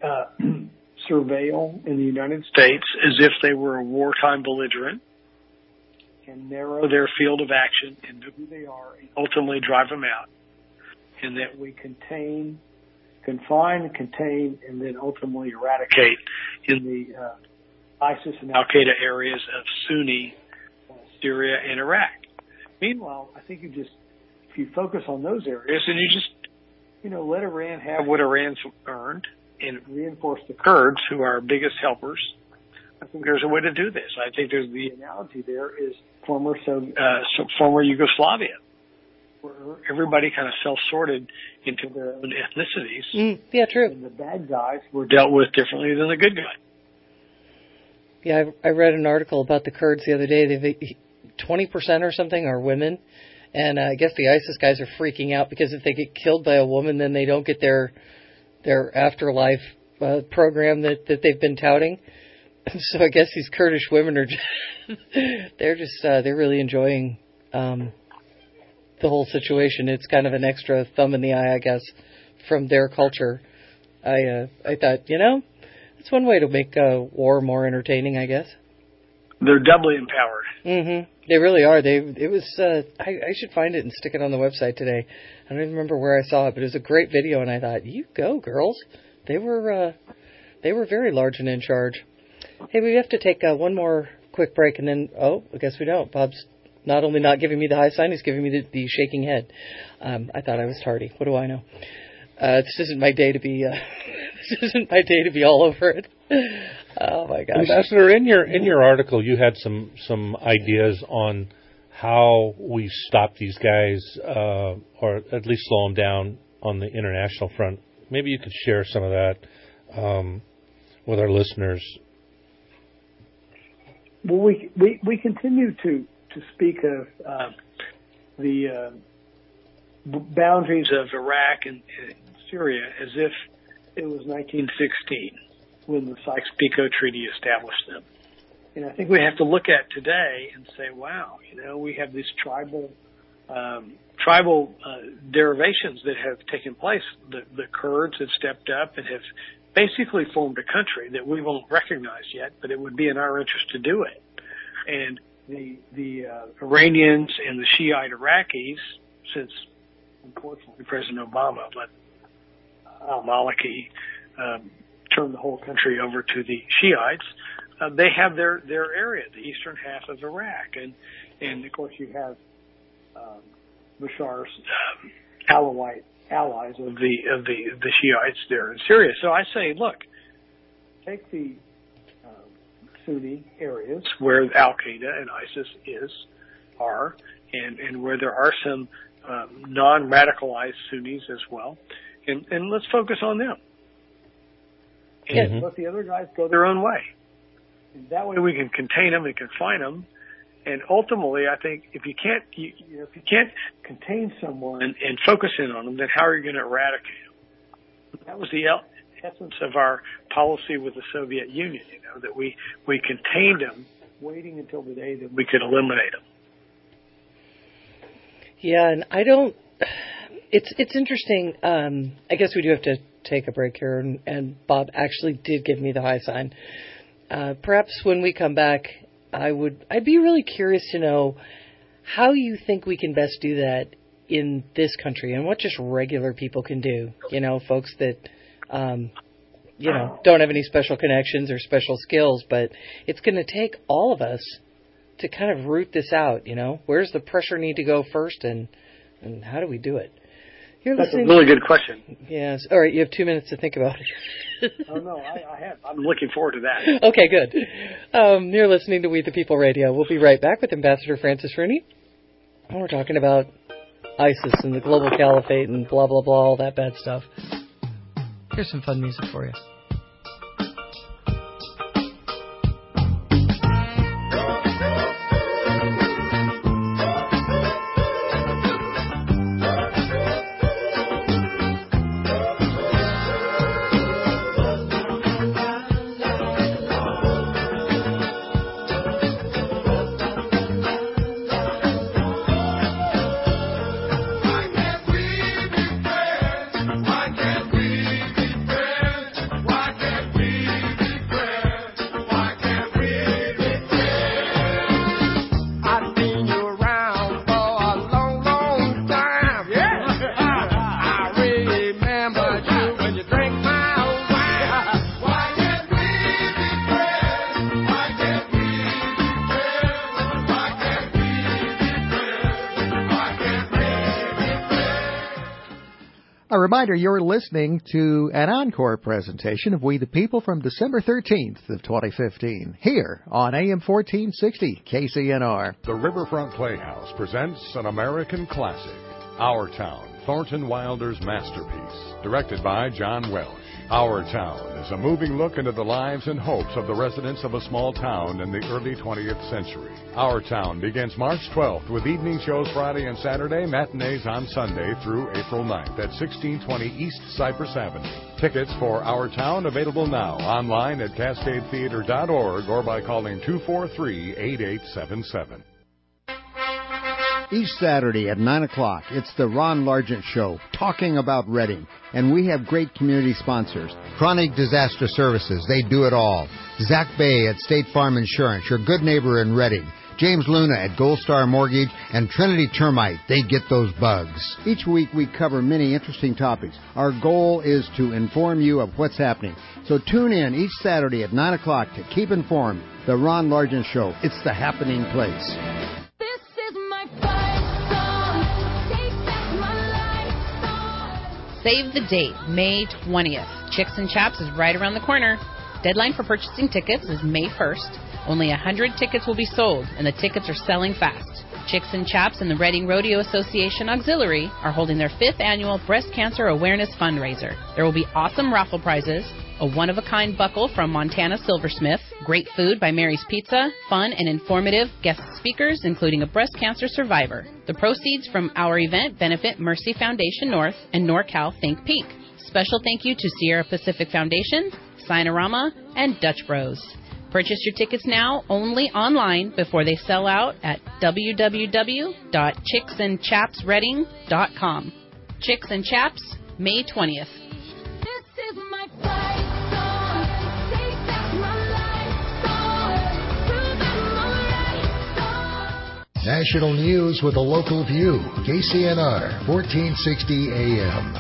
surveil in the United States as if they were a wartime belligerent and narrow their field of action and know who they are and ultimately drive them out. And that we confine, contain, and then ultimately eradicate in the ISIS and Al-Qaeda areas of Sunni, Syria, and Iraq. Meanwhile, I think if you focus on those areas and you just, let Iran have what Iran's earned and reinforce the Kurds, who are our biggest helpers, I think there's a way to do this. I think there's the analogy there is former Yugoslavia, where everybody kind of self-sorted into their own ethnicities. Yeah, true. And the bad guys were dealt with differently than the good guys. Yeah, I read an article about the Kurds the other day. They've 20% or something are women. And I guess the ISIS guys are freaking out because if they get killed by a woman, then they don't get their afterlife program that they've been touting. So I guess these Kurdish women are they're really enjoying the whole situation. It's kind of an extra thumb in the eye, I guess, from their culture. I thought, it's one way to make war more entertaining, I guess. They're doubly empowered. Mm-hmm. They really are. I should find it and stick it on the website today. I don't even remember where I saw it, but it was a great video, and I thought, you go, girls. They were very large and in charge. Hey, we have to take one more quick break, and then, I guess we don't. Bob's not only not giving me the high sign, he's giving me the shaking head. I thought I was tardy. What do I know? This isn't my day to be. This isn't my day to be all over it. Oh my gosh! Ambassador, in your article, you had some ideas on how we stop these guys, or at least slow them down on the international front. Maybe you could share some of that with our listeners. Well, we continue to speak of the boundaries of Iraq and Syria as if it was 1916 when the Sykes-Picot Treaty established them. And I think we have to look at today and say, wow, we have these tribal derivations that have taken place. The Kurds have stepped up and have basically formed a country that we won't recognize yet, but it would be in our interest to do it. And the Iranians and the Shiite Iraqis, since unfortunately President Obama let al-Maliki turn the whole country over to the Shiites, they have their area, the eastern half of Iraq, and of course you have Bashar's Alawite allies of the Shiites there in Syria. So I say, look, take the Sunni areas where Al-Qaeda and ISIS are, and where there are some non-radicalized Sunnis as well, and let's focus on them. And let the other guys go their own way. And that way we can contain them and confine them. And ultimately, I think if you can't contain someone and focus in on them, then how are you going to eradicate them? That was the essence of our policy with the Soviet Union, that we contained them, waiting until the day that we could eliminate them. Yeah, and I don't. It's interesting. I guess we do have to take a break here, and Bob actually did give me the high sign. Perhaps when we come back, I'd be really curious to know how you think we can best do that in this country and what just regular people can do. Folks that, don't have any special connections or special skills, but it's going to take all of us to kind of root this out. Where's the pressure need to go first, and how do we do it? That's a really good question. Yes. All right, you have 2 minutes to think about it. Oh, no, I have. I'm looking forward to that. Okay, good. You're listening to We the People Radio. We'll be right back with Ambassador Francis Rooney. And we're talking about ISIS and the global caliphate and blah, blah, blah, all that bad stuff. Here's some fun music for you. A reminder, you're listening to an encore presentation of We the People from December 13th of 2015, here on AM 1460 KCNR. The Riverfront Playhouse presents an American classic, Our Town, Thornton Wilder's masterpiece, directed by John Welsh. Our Town is a moving look into the lives and hopes of the residents of a small town in the early 20th century. Our Town begins March 12th with evening shows Friday and Saturday, matinees on Sunday through April 9th at 1620 East Cypress Avenue. Tickets for Our Town available now online at CascadeTheater.org or by calling 243-8877. Each Saturday at 9 o'clock, it's the Ron Largent Show, talking about Reading. And we have great community sponsors. Chronic Disaster Services, they do it all. Zach Bay at State Farm Insurance, your good neighbor in Reading. James Luna at Gold Star Mortgage, and Trinity Termite, they get those bugs. Each week we cover many interesting topics. Our goal is to inform you of what's happening. So tune in each Saturday at 9 o'clock to keep informed. The Ron Largent Show, it's the happening place. Save the date, May 20th. Chicks and Chaps is right around the corner. Deadline for purchasing tickets is May 1st. Only 100 tickets will be sold, and the tickets are selling fast. Chicks and Chaps and the Reading Rodeo Association Auxiliary are holding their 5th annual breast cancer awareness fundraiser. There will be awesome raffle prizes, a one-of-a-kind buckle from Montana Silversmith, great food by Mary's Pizza, fun and informative guest speakers, including a breast cancer survivor. The proceeds from our event benefit Mercy Foundation North and NorCal Think Peak. Special thank you to Sierra Pacific Foundation, Sinorama, and Dutch Bros. Purchase your tickets now only online before they sell out at www.chicksandchapsreading.com. Chicks and Chaps, May 20th. National news with a local view. KCNR, 1460 AM.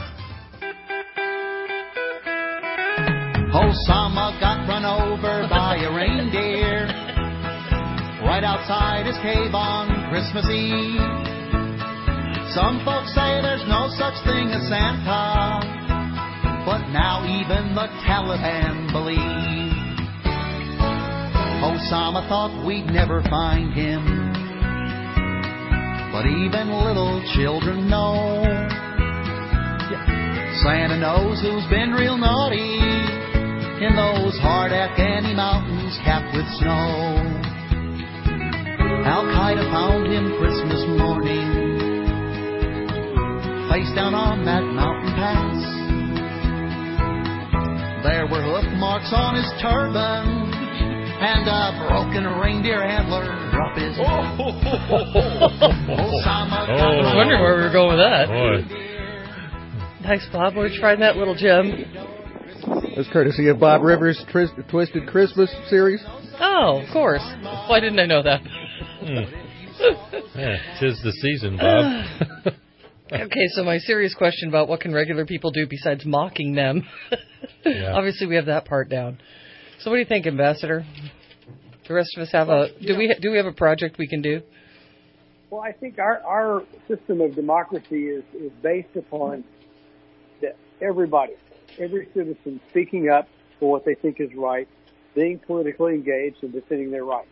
Osama got run over by a reindeer right outside his cave on Christmas Eve. Some folks say there's no such thing as Santa, but now even the Taliban believe. Osama thought we'd never find him, but even little children know. Santa knows who's been real naughty in those hard Afghani mountains capped with snow. Al-Qaeda found him Christmas morning, face down on that mountain pass. There were hoof marks on his turban and a broken reindeer antler up his back. I was wondering where we were going with that. Boy. Thanks, Bob. We're trying that little gem. That's courtesy of Bob Rivers' Twisted Christmas series. Oh, of course. Why didn't I know that? Yeah, 'tis the season, Bob. Okay, so my serious question about what can regular people do besides mocking them. Yeah. Obviously, we have that part down. So what do you think, Ambassador? The rest of us have do we have a project we can do? Well, I think our system of democracy is based upon everybody, every citizen speaking up for what they think is right, being politically engaged and defending their rights.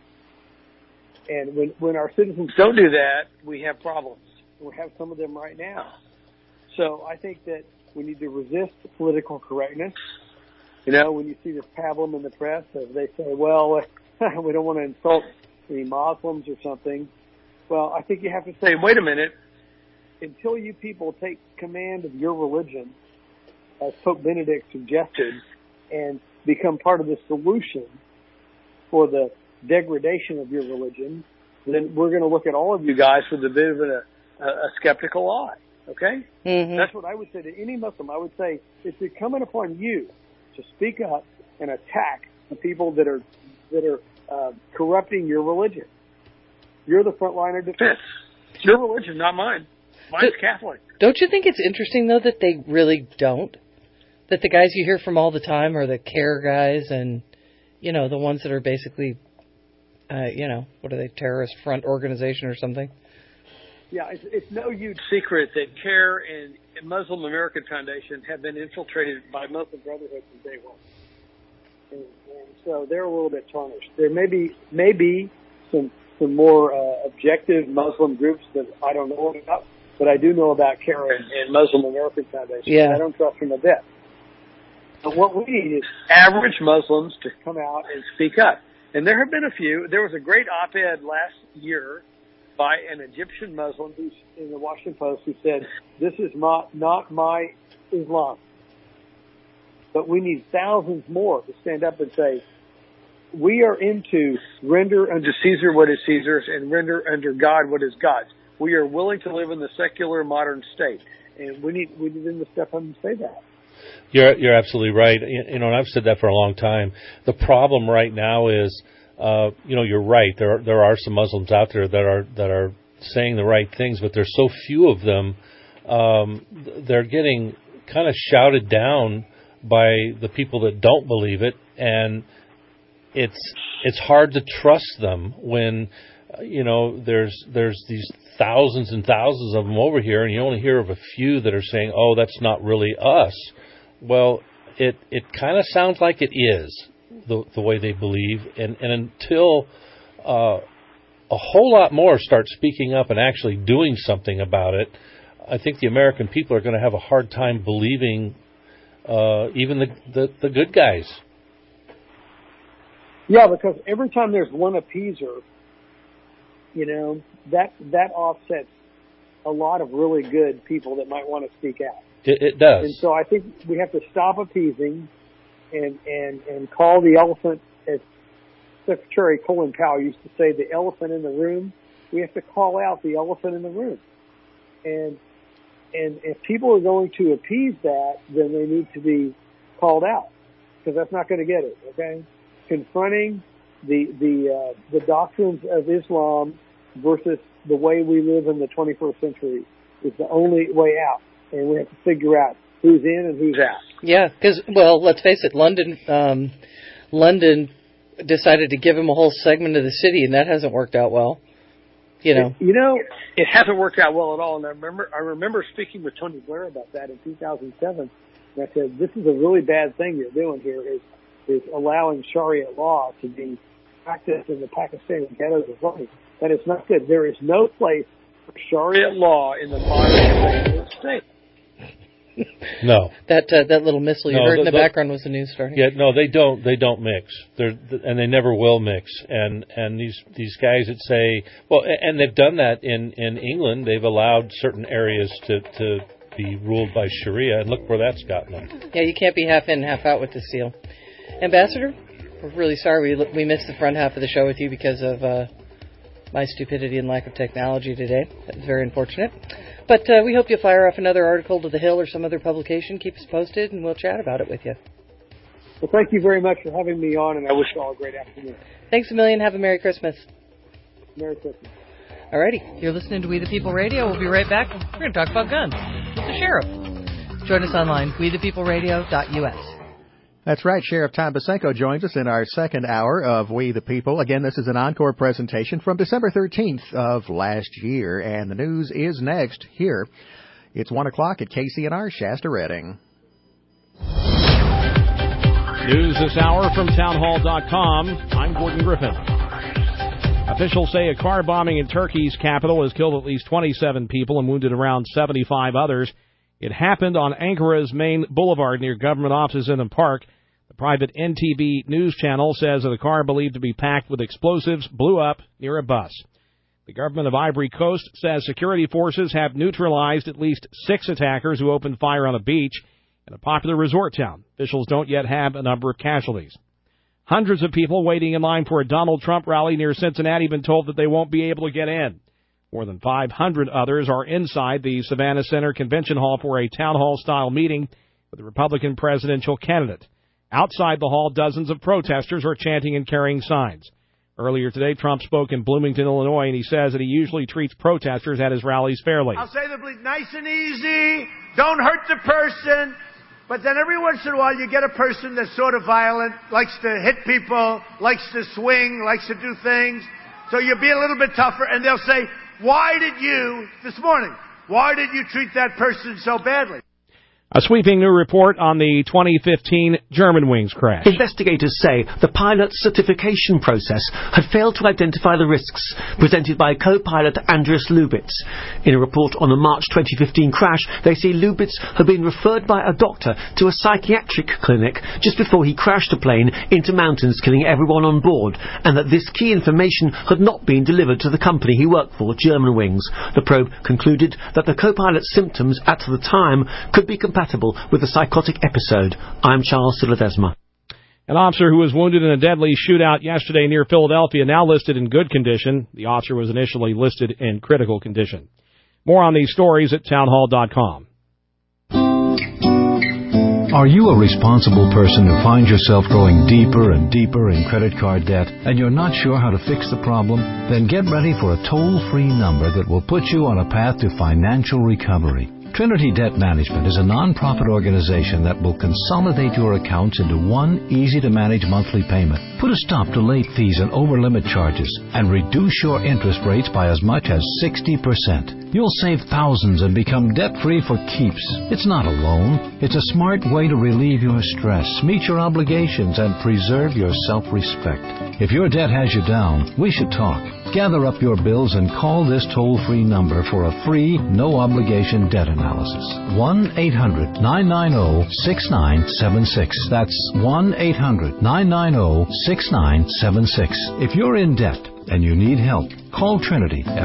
And when our citizens don't do that, we have problems. We have some of them right now. So I think that we need to resist political correctness. You know, when you see this pablum in the press, they say, well, we don't want to insult any Muslims or something. Well, I think you have to say, wait a minute, until you people take command of your religion, as Pope Benedict suggested, and become part of the solution for the degradation of your religion, then we're going to look at all of you guys with a bit of a skeptical eye. Okay? Mm-hmm. That's what I would say to any Muslim. I would say it's incumbent upon you to speak up and attack the people that are corrupting your religion. You're the front line of defense. It's your religion, not mine. Mine's Catholic. Don't you think it's interesting, though, that they really don't? That the guys you hear from all the time are the CARE guys and, you know, the ones that are basically, what are they, terrorist front organization or something? Yeah, it's no huge secret that CARE and Muslim American Foundation have been infiltrated by Muslim Brotherhood from day one. And so they're a little bit tarnished. There may be some more objective Muslim groups that I don't know about, but I do know about CARE and Muslim American Foundation. Yeah. I don't trust them a bit. But what we need is average Muslims to come out and speak up. And there have been a few. There was a great op-ed last year by an Egyptian Muslim who's in the Washington Post who said, this is not my Islam. But we need thousands more to stand up and say, we are into render unto Caesar what is Caesar's and render unto God what is God's. We are willing to live in the secular modern state. And we need them to step up and say that. You're absolutely right. You know, and I've said that for a long time. The problem right now is, you're right. There are some Muslims out there that are saying the right things, but there's so few of them. They're getting kind of shouted down by the people that don't believe it, and it's hard to trust them when there's these thousands and thousands of them over here, and you only hear of a few that are saying, "Oh, that's not really us." Well, it kind of sounds like it is the way they believe, and until a whole lot more start speaking up and actually doing something about it, I think the American people are going to have a hard time believing even the good guys. Yeah, because every time there's one appeaser, that offsets a lot of really good people that might want to speak out. It does. And so I think we have to stop appeasing and call the elephant, as Secretary Colin Powell used to say, the elephant in the room. We have to call out the elephant in the room. And if people are going to appease that, then they need to be called out, because that's not going to get it, okay? Confronting the doctrines of Islam versus the way we live in the 21st century is the only way out. And we have to figure out who's in and who's out. Yeah, because, let's face it, London decided to give him a whole segment of the city, and that hasn't worked out well. It hasn't worked out well at all. And I remember speaking with Tony Blair about that in 2007. And I said, this is a really bad thing you're doing here, is allowing Sharia law to be practiced in the Pakistani ghettos of London. That is not good. There is no place for Sharia law in the modern state. No. That little missile you heard in the background was the news story. Yeah, no, they don't mix. And they never will mix. And these guys that say, and they've done that in England. They've allowed certain areas to be ruled by Sharia, and look where that's gotten them. Yeah, you can't be half in, half out with this deal. Ambassador, we're really sorry we missed the front half of the show with you because of my stupidity and lack of technology today. That was very unfortunate. But we hope you'll fire off another article to The Hill or some other publication. Keep us posted, and we'll chat about it with you. Well, thank you very much for having me on, and I wish you all a great afternoon. Thanks a million. Have a Merry Christmas. Merry Christmas. Alrighty, you're listening to We the People Radio. We'll be right back. We're going to talk about guns with the sheriff. Join us online, wethepeopleradio.us. That's right. Sheriff Tom Basenko joins us in our second hour of We the People. Again, this is an encore presentation from December 13th of last year, and the news is next here. It's 1 o'clock at KCNR Shasta Redding. News this hour from townhall.com. I'm Gordon Griffin. Officials say a car bombing in Turkey's capital has killed at least 27 people and wounded around 75 others. It happened on Ankara's main boulevard near government offices in the park. The private NTV news channel says that a car believed to be packed with explosives blew up near a bus. The government of Ivory Coast says security forces have neutralized at least 6 attackers who opened fire on a beach in a popular resort town. Officials don't yet have a number of casualties. Hundreds of people waiting in line for a Donald Trump rally near Cincinnati have been told that they won't be able to get in. More than 500 others are inside the Savannah Center Convention Hall for a town hall-style meeting with the Republican presidential candidate. Outside the hall, dozens of protesters are chanting and carrying signs. Earlier today, Trump spoke in Bloomington, Illinois, and he says that he usually treats protesters at his rallies fairly. I'll say them nice and easy, don't hurt the person, but then every once in a while you get a person that's sort of violent, likes to hit people, likes to swing, likes to do things. So you be a little bit tougher, and they'll say, why did you treat that person so badly? A sweeping new report on the 2015 Germanwings crash. Investigators say the pilot's certification process had failed to identify the risks presented by co-pilot Andreas Lubitz. In a report on the March 2015 crash, they say Lubitz had been referred by a doctor to a psychiatric clinic just before he crashed the plane into mountains, killing everyone on board, and that this key information had not been delivered to the company he worked for, Germanwings. The probe concluded that the co-pilot's symptoms at the time could be compatible with a psychotic episode. I'm Charles Siladesma. An officer who was wounded in a deadly shootout yesterday near Philadelphia now listed in good condition. The officer was initially listed in critical condition. More on these stories at townhall.com. Are you a responsible person who finds yourself going deeper and deeper in credit card debt and you're not sure how to fix the problem? Then get ready for a toll-free number that will put you on a path to financial recovery. Trinity Debt Management is a non-profit organization that will consolidate your accounts into one easy-to-manage monthly payment, put a stop to late fees and over-limit charges, and reduce your interest rates by as much as 60%. You'll save thousands and become debt-free for keeps. It's not a loan. It's a smart way to relieve your stress, meet your obligations, and preserve your self-respect. If your debt has you down, we should talk. Gather up your bills and call this toll-free number for a free, no-obligation debt analysis. 1-800-990-6976. That's 1-800-990-6976. If you're in debt and you need help, call Trinity at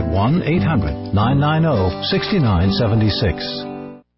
1-800-990-6976.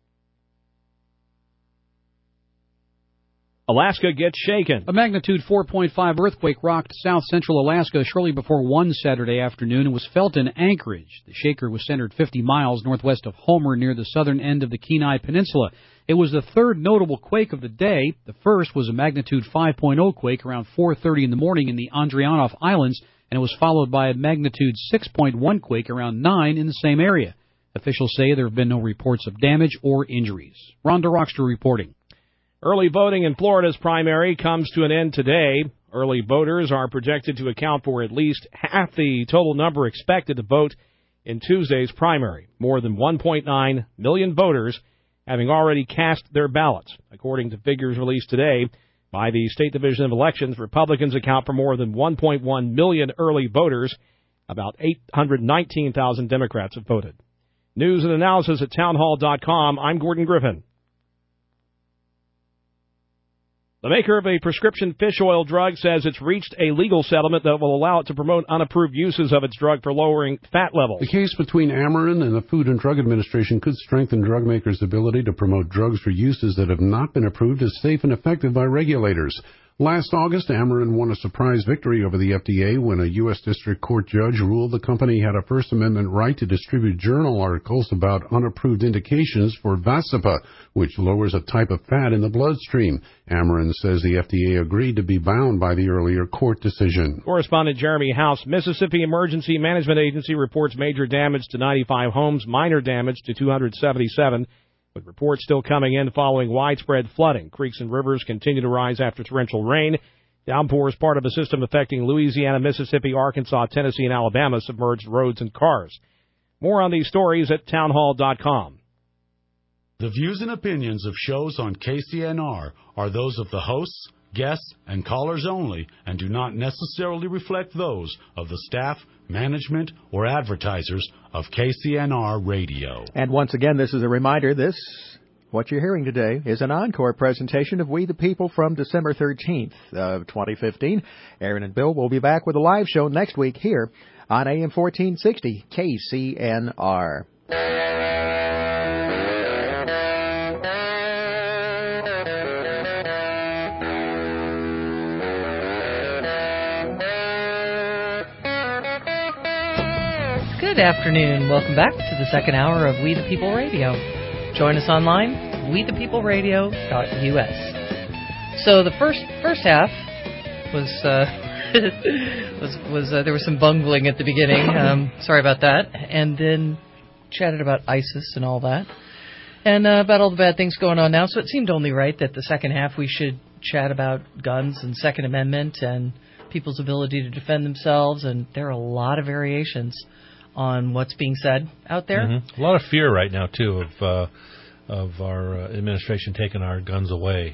Alaska gets shaken. A magnitude 4.5 earthquake rocked south-central Alaska shortly before 1 Saturday afternoon and was felt in Anchorage. The shaker was centered 50 miles northwest of Homer near the southern end of the Kenai Peninsula. It was the third notable quake of the day. The first was a magnitude 5.0 quake around 4:30 in the morning in the Andreanof Islands, and it was followed by a magnitude 6.1 quake around 9 in the same area. Officials say there have been no reports of damage or injuries. Rhonda Rockster reporting. Early voting in Florida's primary comes to an end today. Early voters are projected to account for at least half the total number expected to vote in Tuesday's primary. More than 1.9 million voters having already cast their ballots. According to figures released today by the State Division of Elections, Republicans account for more than 1.1 million early voters. About 819,000 Democrats have voted. News and analysis at townhall.com. I'm Gordon Griffin. The maker of a prescription fish oil drug says it's reached a legal settlement that will allow it to promote unapproved uses of its drug for lowering fat levels. The case between Amarin and the Food and Drug Administration could strengthen drug makers' ability to promote drugs for uses that have not been approved as safe and effective by regulators. Last August, Ameren won a surprise victory over the FDA when a U.S. District Court judge ruled the company had a First Amendment right to distribute journal articles about unapproved indications for Vascepa, which lowers a type of fat in the bloodstream. Ameren says the FDA agreed to be bound by the earlier court decision. Correspondent Jeremy House. Mississippi Emergency Management Agency reports major damage to 95 homes, minor damage to 277. With reports still coming in following widespread flooding. Creeks and rivers continue to rise after torrential rain. Downpours, part of a system affecting Louisiana, Mississippi, Arkansas, Tennessee, and Alabama, submerged roads and cars. More on these stories at townhall.com. The views and opinions of shows on KCNR are those of the hosts, guests, and callers only and do not necessarily reflect those of the staff, management, or advertisers of KCNR Radio. And once again, this is a reminder, what you're hearing today is an encore presentation of We the People from December 13th of 2015. Aaron and Bill will be back with a live show next week here on AM 1460 KCNR. Good afternoon. Welcome back to the second hour of We the People Radio. Join us online, wethepeopleradio.us. So the first half was there was some bungling at the beginning. Sorry about that. And then chatted about ISIS and all that, and about all the bad things going on now. So it seemed only right that the second half we should chat about guns and Second Amendment and people's ability to defend themselves. And there are a lot of variations on what's being said out there. Mm-hmm. A lot of fear right now, too, of our administration taking our guns away.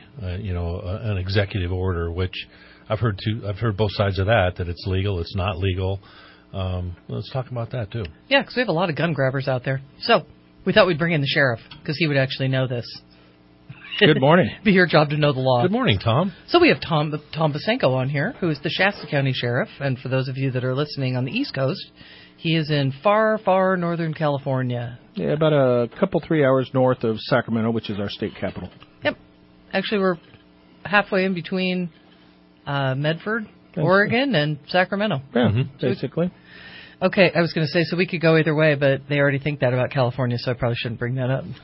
An executive order, which I've heard both sides of that it's legal, it's not legal. Let's talk about that, too. Yeah, because we have a lot of gun grabbers out there. So we thought we'd bring in the sheriff, because he would actually know this. Good morning. Be your job to know the law. Good morning, Tom. So we have Tom Basenko on here, who is the Shasta County Sheriff. And for those of you that are listening on the East Coast, he is in far, far northern California. Yeah, about a couple, 3 hours north of Sacramento, which is our state capital. Yep. Actually, we're halfway in between Medford, Oregon, and Sacramento. Yeah, basically. Okay, I was going to say, so we could go either way, but they already think that about California, so I probably shouldn't bring that up.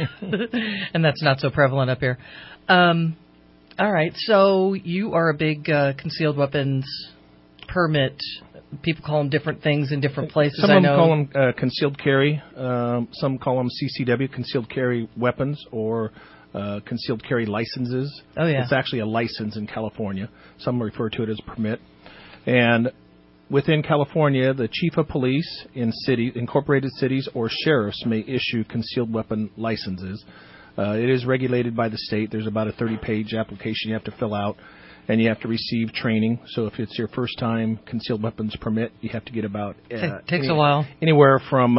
And that's not so prevalent up here. All right, so you are a big concealed weapons permit. People call them different things in different places. Some of them call them concealed carry. Some call them CCW, concealed carry weapons, or concealed carry licenses. Oh, yeah. It's actually a license in California. Some refer to it as permit. And within California, the chief of police in incorporated cities, or sheriffs may issue concealed weapon licenses. It is regulated by the state. There's about a 30-page application you have to fill out. And you have to receive training. So if it's your first time concealed weapons permit, you have to get about takes a while, anywhere from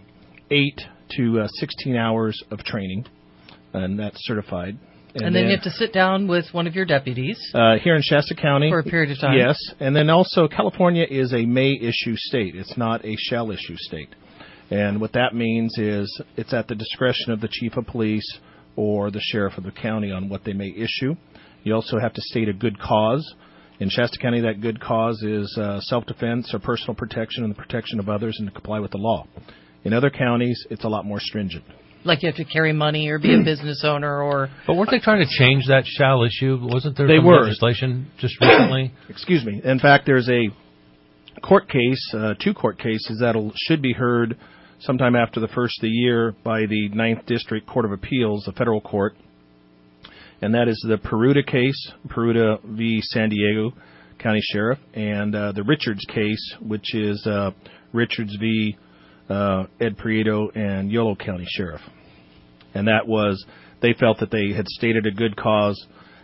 8 to 16 hours of training, and that's certified. And then you have to sit down with one of your deputies here in Shasta County for a period of time. Yes, and then also California is a may issue state. It's not a shall issue state, and what that means is it's at the discretion of the chief of police or the sheriff of the county on what they may issue. You also have to state a good cause. In Shasta County, that good cause is self-defense or personal protection and the protection of others and to comply with the law. In other counties, it's a lot more stringent. Like you have to carry money or be a business owner or... But weren't they trying to change that shall issue? Wasn't there some legislation just recently? Excuse me. In fact, there's a court case, 2 court cases that should be heard sometime after the first of the year by the 9th District Court of Appeals, the federal court. And that is the Peruta case, Peruta v. San Diego County Sheriff, and the Richards case, which is Richards v. Ed Prieto and Yolo County Sheriff. And that was, they felt that they had stated a good cause,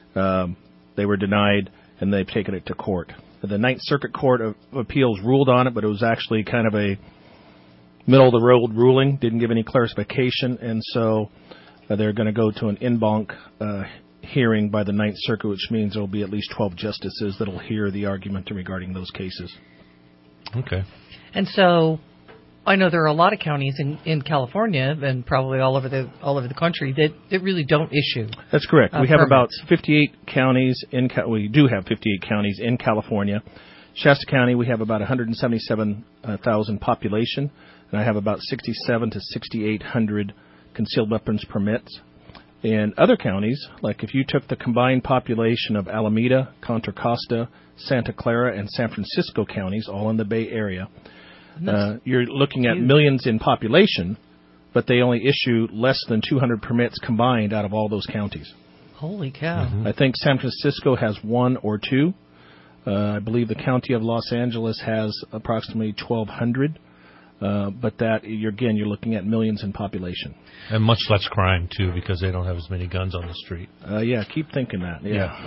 they were denied, and they've taken it to court. The Ninth Circuit Court of Appeals ruled on it, but it was actually kind of a middle-of-the-road ruling, didn't give any clarification, and so they're going to go to an en banc hearing by the Ninth Circuit, which means there will be at least 12 justices that will hear the argument regarding those cases. Okay. And so I know there are a lot of counties in California and probably all over the country that really don't issue. That's correct. We have permits. about 58 counties we do have 58 counties in California. Shasta County, we have about 177,000 population, and I have about 67 to 6,800 concealed weapons permits. In other counties, like if you took the combined population of Alameda, Contra Costa, Santa Clara, and San Francisco counties, all in the Bay Area, you're looking at millions in population, but they only issue less than 200 permits combined out of all those counties. Holy cow. Mm-hmm. I think San Francisco has 1 or 2. I believe the county of Los Angeles has approximately 1,200. But you're looking at millions in population. And much less crime, too, because they don't have as many guns on the street. Keep thinking that.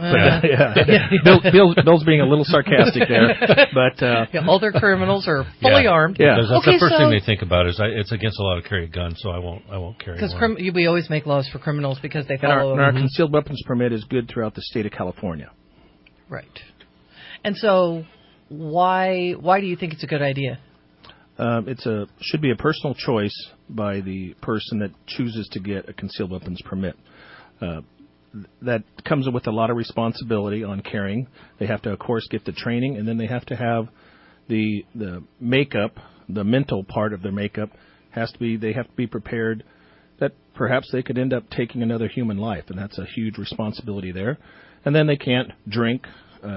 Bill's being a little sarcastic there. But all their criminals are fully armed. Yeah, because that's the first thing they think about is it's against the law to carry a gun, so I won't carry one. Because we always make laws for criminals because they follow and our concealed weapons permit is good throughout the state of California. Right. And so why do you think it's a good idea? Should be a personal choice by the person that chooses to get a concealed weapons permit. That comes with a lot of responsibility on carrying. They have to, of course, get the training, and then they have to have the makeup, the mental part of their makeup they have to be prepared that perhaps they could end up taking another human life, and that's a huge responsibility there. And then they can't drink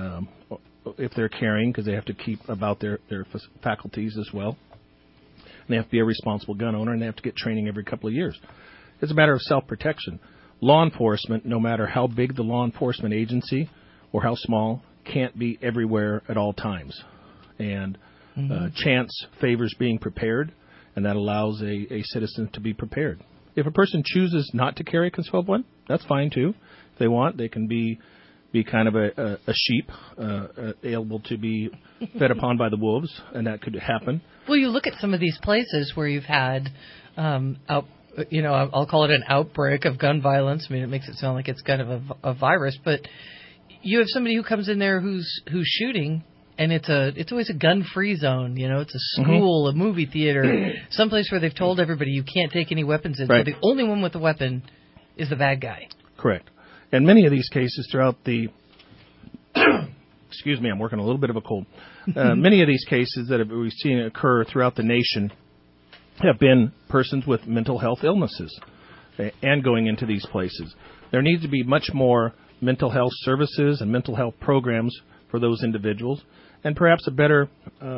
if they're carrying because they have to keep about their faculties as well. And they have to be a responsible gun owner, and they have to get training every couple of years. It's a matter of self-protection. Law enforcement, no matter how big the law enforcement agency or how small, can't be everywhere at all times. And chance favors being prepared, and that allows a citizen to be prepared. If a person chooses not to carry a concealed weapon, that's fine too. If they want, they can be kind of a sheep, able to be fed upon by the wolves, and that could happen. Well, you look at some of these places where you've had, I'll call it an outbreak of gun violence. I mean, it makes it sound like it's kind of a virus, but you have somebody who comes in there who's shooting, and it's always a gun-free zone. It's a school, a movie theater, someplace where they've told everybody you can't take any weapons in. Right. So the only one with a weapon is the bad guy. Correct. And many of these cases throughout the excuse me, I'm working a little bit of a cold. Many of these cases that we've seen occur throughout the nation have been persons with mental health illnesses and going into these places. There needs to be much more mental health services and mental health programs for those individuals, and perhaps a better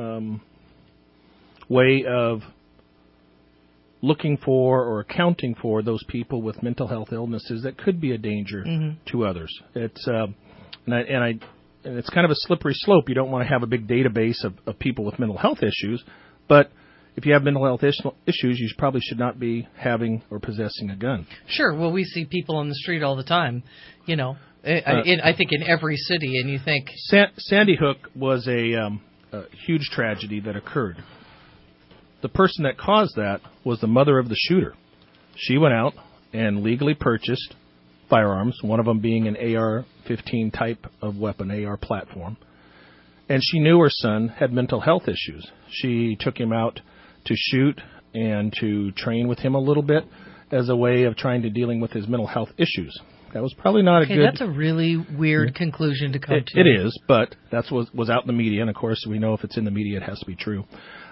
way of looking for or accounting for those people with mental health illnesses that could be a danger to others. It's and it's kind of a slippery slope. You don't want to have a big database of people with mental health issues, but if you have mental health issues, you probably should not be having or possessing a gun. Sure. Well, we see people on the street all the time, I think in every city, and you think... Sandy Hook was a huge tragedy that occurred. The person that caused that was the mother of the shooter. She went out and legally purchased firearms, one of them being an AR-15 type of weapon, AR platform. And she knew her son had mental health issues. She took him out to shoot and to train with him a little bit as a way of trying to dealing with his mental health issues. That was probably not a good... That's a really weird conclusion to come to. It is, but that's what was out in the media, and of course we know if it's in the media it has to be true.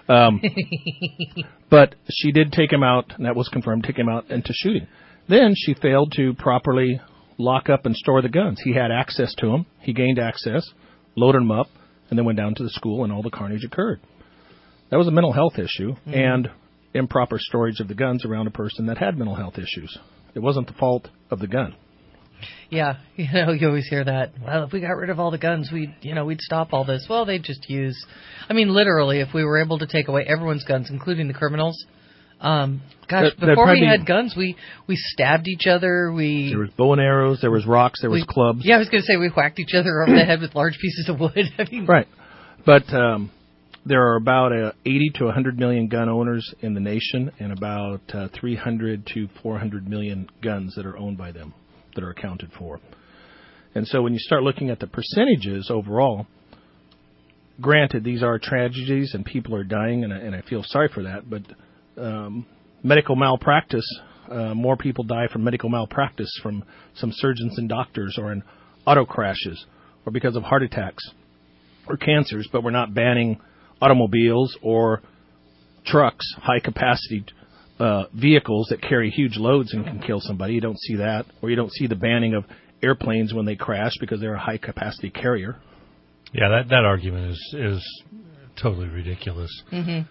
But she did take him out, and that was confirmed, take him out into shooting. Then she failed to properly lock up and store the guns. He had access to them. He gained access, loaded them up, and then went down to the school, and all the carnage occurred. That was a mental health issue and improper storage of the guns around a person that had mental health issues. It wasn't the fault of the gun. Yeah, you always hear that. Well, if we got rid of all the guns, we'd stop all this. Well, they'd just use... literally, if we were able to take away everyone's guns, including the criminals... before we had guns, we stabbed each other. There was bow and arrows, there was rocks, there was clubs. Yeah, I was going to say we whacked each other over the head with large pieces of wood. Right. But there are about 80 to 100 million gun owners in the nation, and about 300 to 400 million guns that are owned by them, that are accounted for. And so when you start looking at the percentages overall, granted, these are tragedies and people are dying, and I feel sorry for that, but medical malpractice, more people die from medical malpractice from some surgeons and doctors or in auto crashes or because of heart attacks or cancers, but we're not banning automobiles or trucks, high-capacity vehicles that carry huge loads and can kill somebody. You don't see that. Or you don't see the banning of airplanes when they crash because they're a high-capacity carrier. Yeah, that argument is totally ridiculous. Mm-hmm.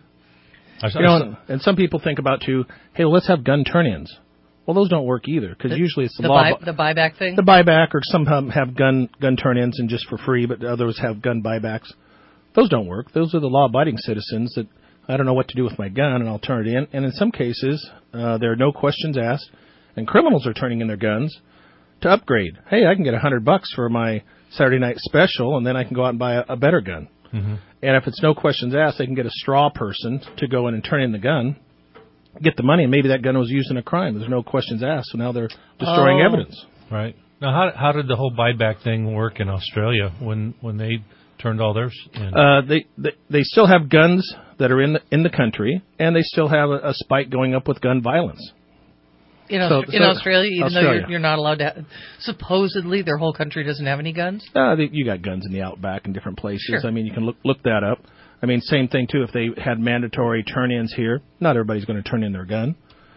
And some people think about, too, hey, well, let's have gun turn-ins. Well, those don't work either, because usually it's the law. The buyback thing? The buyback, or some have gun turn-ins and just for free, but others have gun buybacks. Those don't work. Those are the law-abiding citizens that I don't know what to do with my gun, and I'll turn it in. And in some cases, there are no questions asked, and criminals are turning in their guns to upgrade. Hey, I can get $100 for my Saturday night special, and then I can go out and buy a better gun. Mm-hmm. And if it's no questions asked, they can get a straw person to go in and turn in the gun, get the money, and maybe that gun was used in a crime. There's no questions asked, so now they're destroying evidence. Right. Now, how did the whole buyback thing work in Australia when they turned all theirs in? They still have guns that are in the country, and they still have a spike going up with gun violence. In Australia, even though you're not allowed to, supposedly their whole country doesn't have any guns? You got guns in the outback in different places. Sure. I mean, you can look that up. I mean, same thing, too, if they had mandatory turn-ins here, not everybody's going to turn in their gun.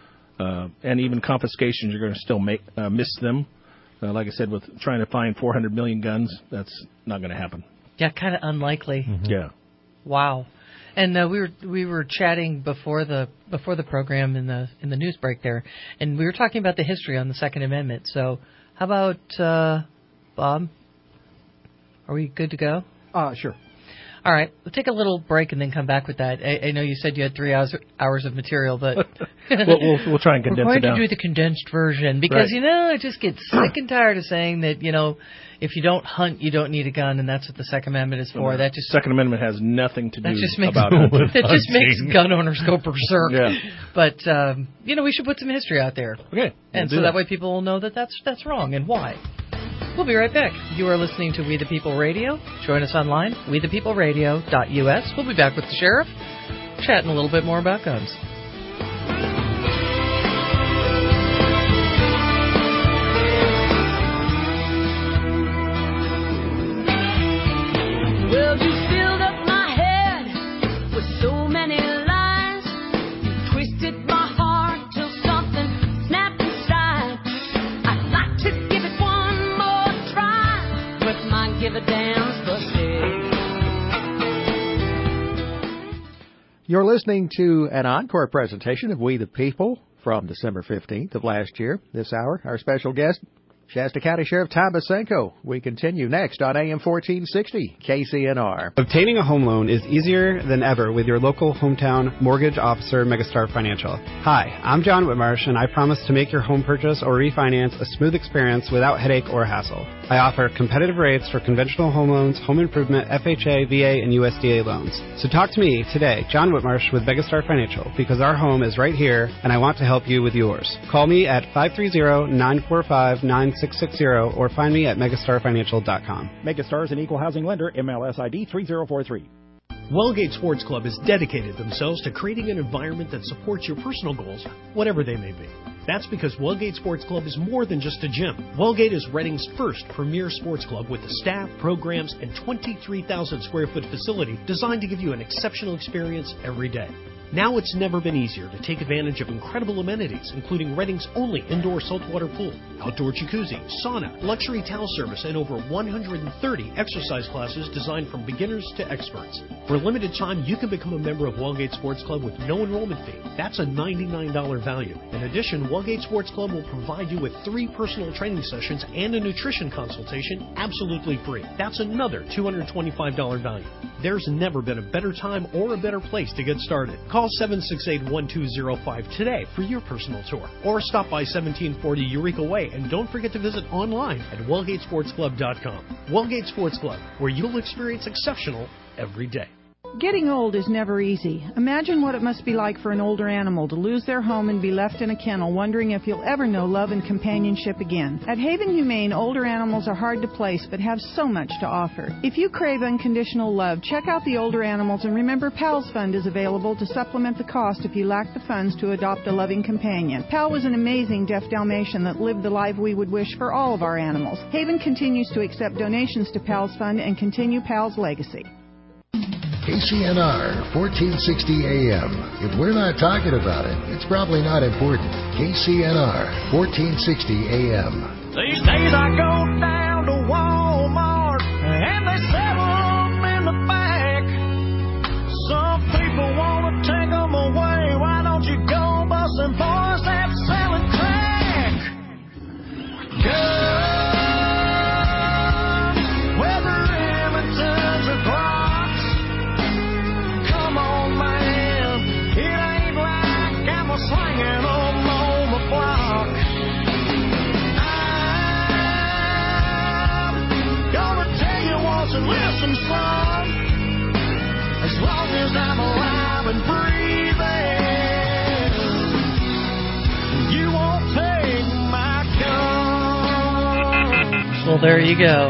And even confiscations, you're going to still miss them. Like I said, with trying to find 400 million guns, that's not going to happen. Yeah, kind of unlikely. Mm-hmm. Yeah. Wow. And we were chatting before the program in the news break there, and we were talking about the history on the Second Amendment. So, how about Bob? Are we good to go? Sure. All right, we'll take a little break and then come back with that. I know you said you had 3 hours of material, but we'll try and condense it down. We're going to do the condensed version because, I just get sick and tired of saying that, if you don't hunt, you don't need a gun, and that's what the Second Amendment is for. That just Second Amendment has nothing to do about hunting. That just makes gun owners go berserk. Yeah. But, we should put some history out there. Okay. And so that way people will know that that's wrong and why. We'll be right back. You are listening to We the People Radio. Join us online, wethepeopleradio.us. We'll be back with the sheriff, chatting a little bit more about guns. Well, you filled up my head with so many lies. You twisted my heart till something snapped inside. I'd like to give it one more try, but my give a damn's busted. You're listening to an encore presentation of We the People from December 15th of last year. This hour, our special guest, Shasta County Sheriff Tom Basenko. We continue next on AM 1460 KCNR. Obtaining a home loan is easier than ever with your local hometown mortgage officer, Megastar Financial. Hi, I'm John Whitmarsh, and I promise to make your home purchase or refinance a smooth experience without headache or hassle. I offer competitive rates for conventional home loans, home improvement, FHA, VA, and USDA loans. So talk to me today, John Whitmarsh with Megastar Financial, because our home is right here, and I want to help you with yours. Call me at 530-945-9660 or find me at megastarfinancial.com. Megastar is an equal housing lender, MLS ID 3043. Wellgate Sports Club has dedicated themselves to creating an environment that supports your personal goals, whatever they may be. That's because Wellgate Sports Club is more than just a gym. Wellgate is Reading's first premier sports club with the staff, programs, and 23,000 square foot facility designed to give you an exceptional experience every day. Now it's never been easier to take advantage of incredible amenities, including Reading's only indoor saltwater pool, outdoor jacuzzi, sauna, luxury towel service, and over 130 exercise classes designed from beginners to experts. For a limited time, you can become a member of Wellgate Sports Club with no enrollment fee. That's a $99 value. In addition, Wellgate Sports Club will provide you with 3 personal training sessions and a nutrition consultation absolutely free. That's another $225 value. There's never been a better time or a better place to get started. Call 768-1205 today for your personal tour, or stop by 1740 Eureka Way, and don't forget to visit online at wellgatesportsclub.com. Wellgate Sports Club, where you'll experience exceptional every day. Getting old is never easy. Imagine what it must be like for an older animal to lose their home and be left in a kennel wondering if you'll ever know love and companionship again. At Haven Humane, older animals are hard to place but have so much to offer. If you crave unconditional love, check out the older animals and remember PAL's Fund is available to supplement the cost if you lack the funds to adopt a loving companion. PAL was an amazing deaf Dalmatian that lived the life we would wish for all of our animals. Haven continues to accept donations to PAL's Fund and continue PAL's legacy. KCNR 1460 AM. If we're not talking about it, it's probably not important. KCNR 1460 AM. These days I go down to Walmart and they sell them in the back. Some people want to take them away. Why don't you go busting boys that selling crack? Whether Remingtons or Glocks, come on, man, it ain't like I'm a slinging them on the block. I'm gonna tell you once and listen, son. As long as I'm alive and breathing, you won't take my gun. Well, there you go.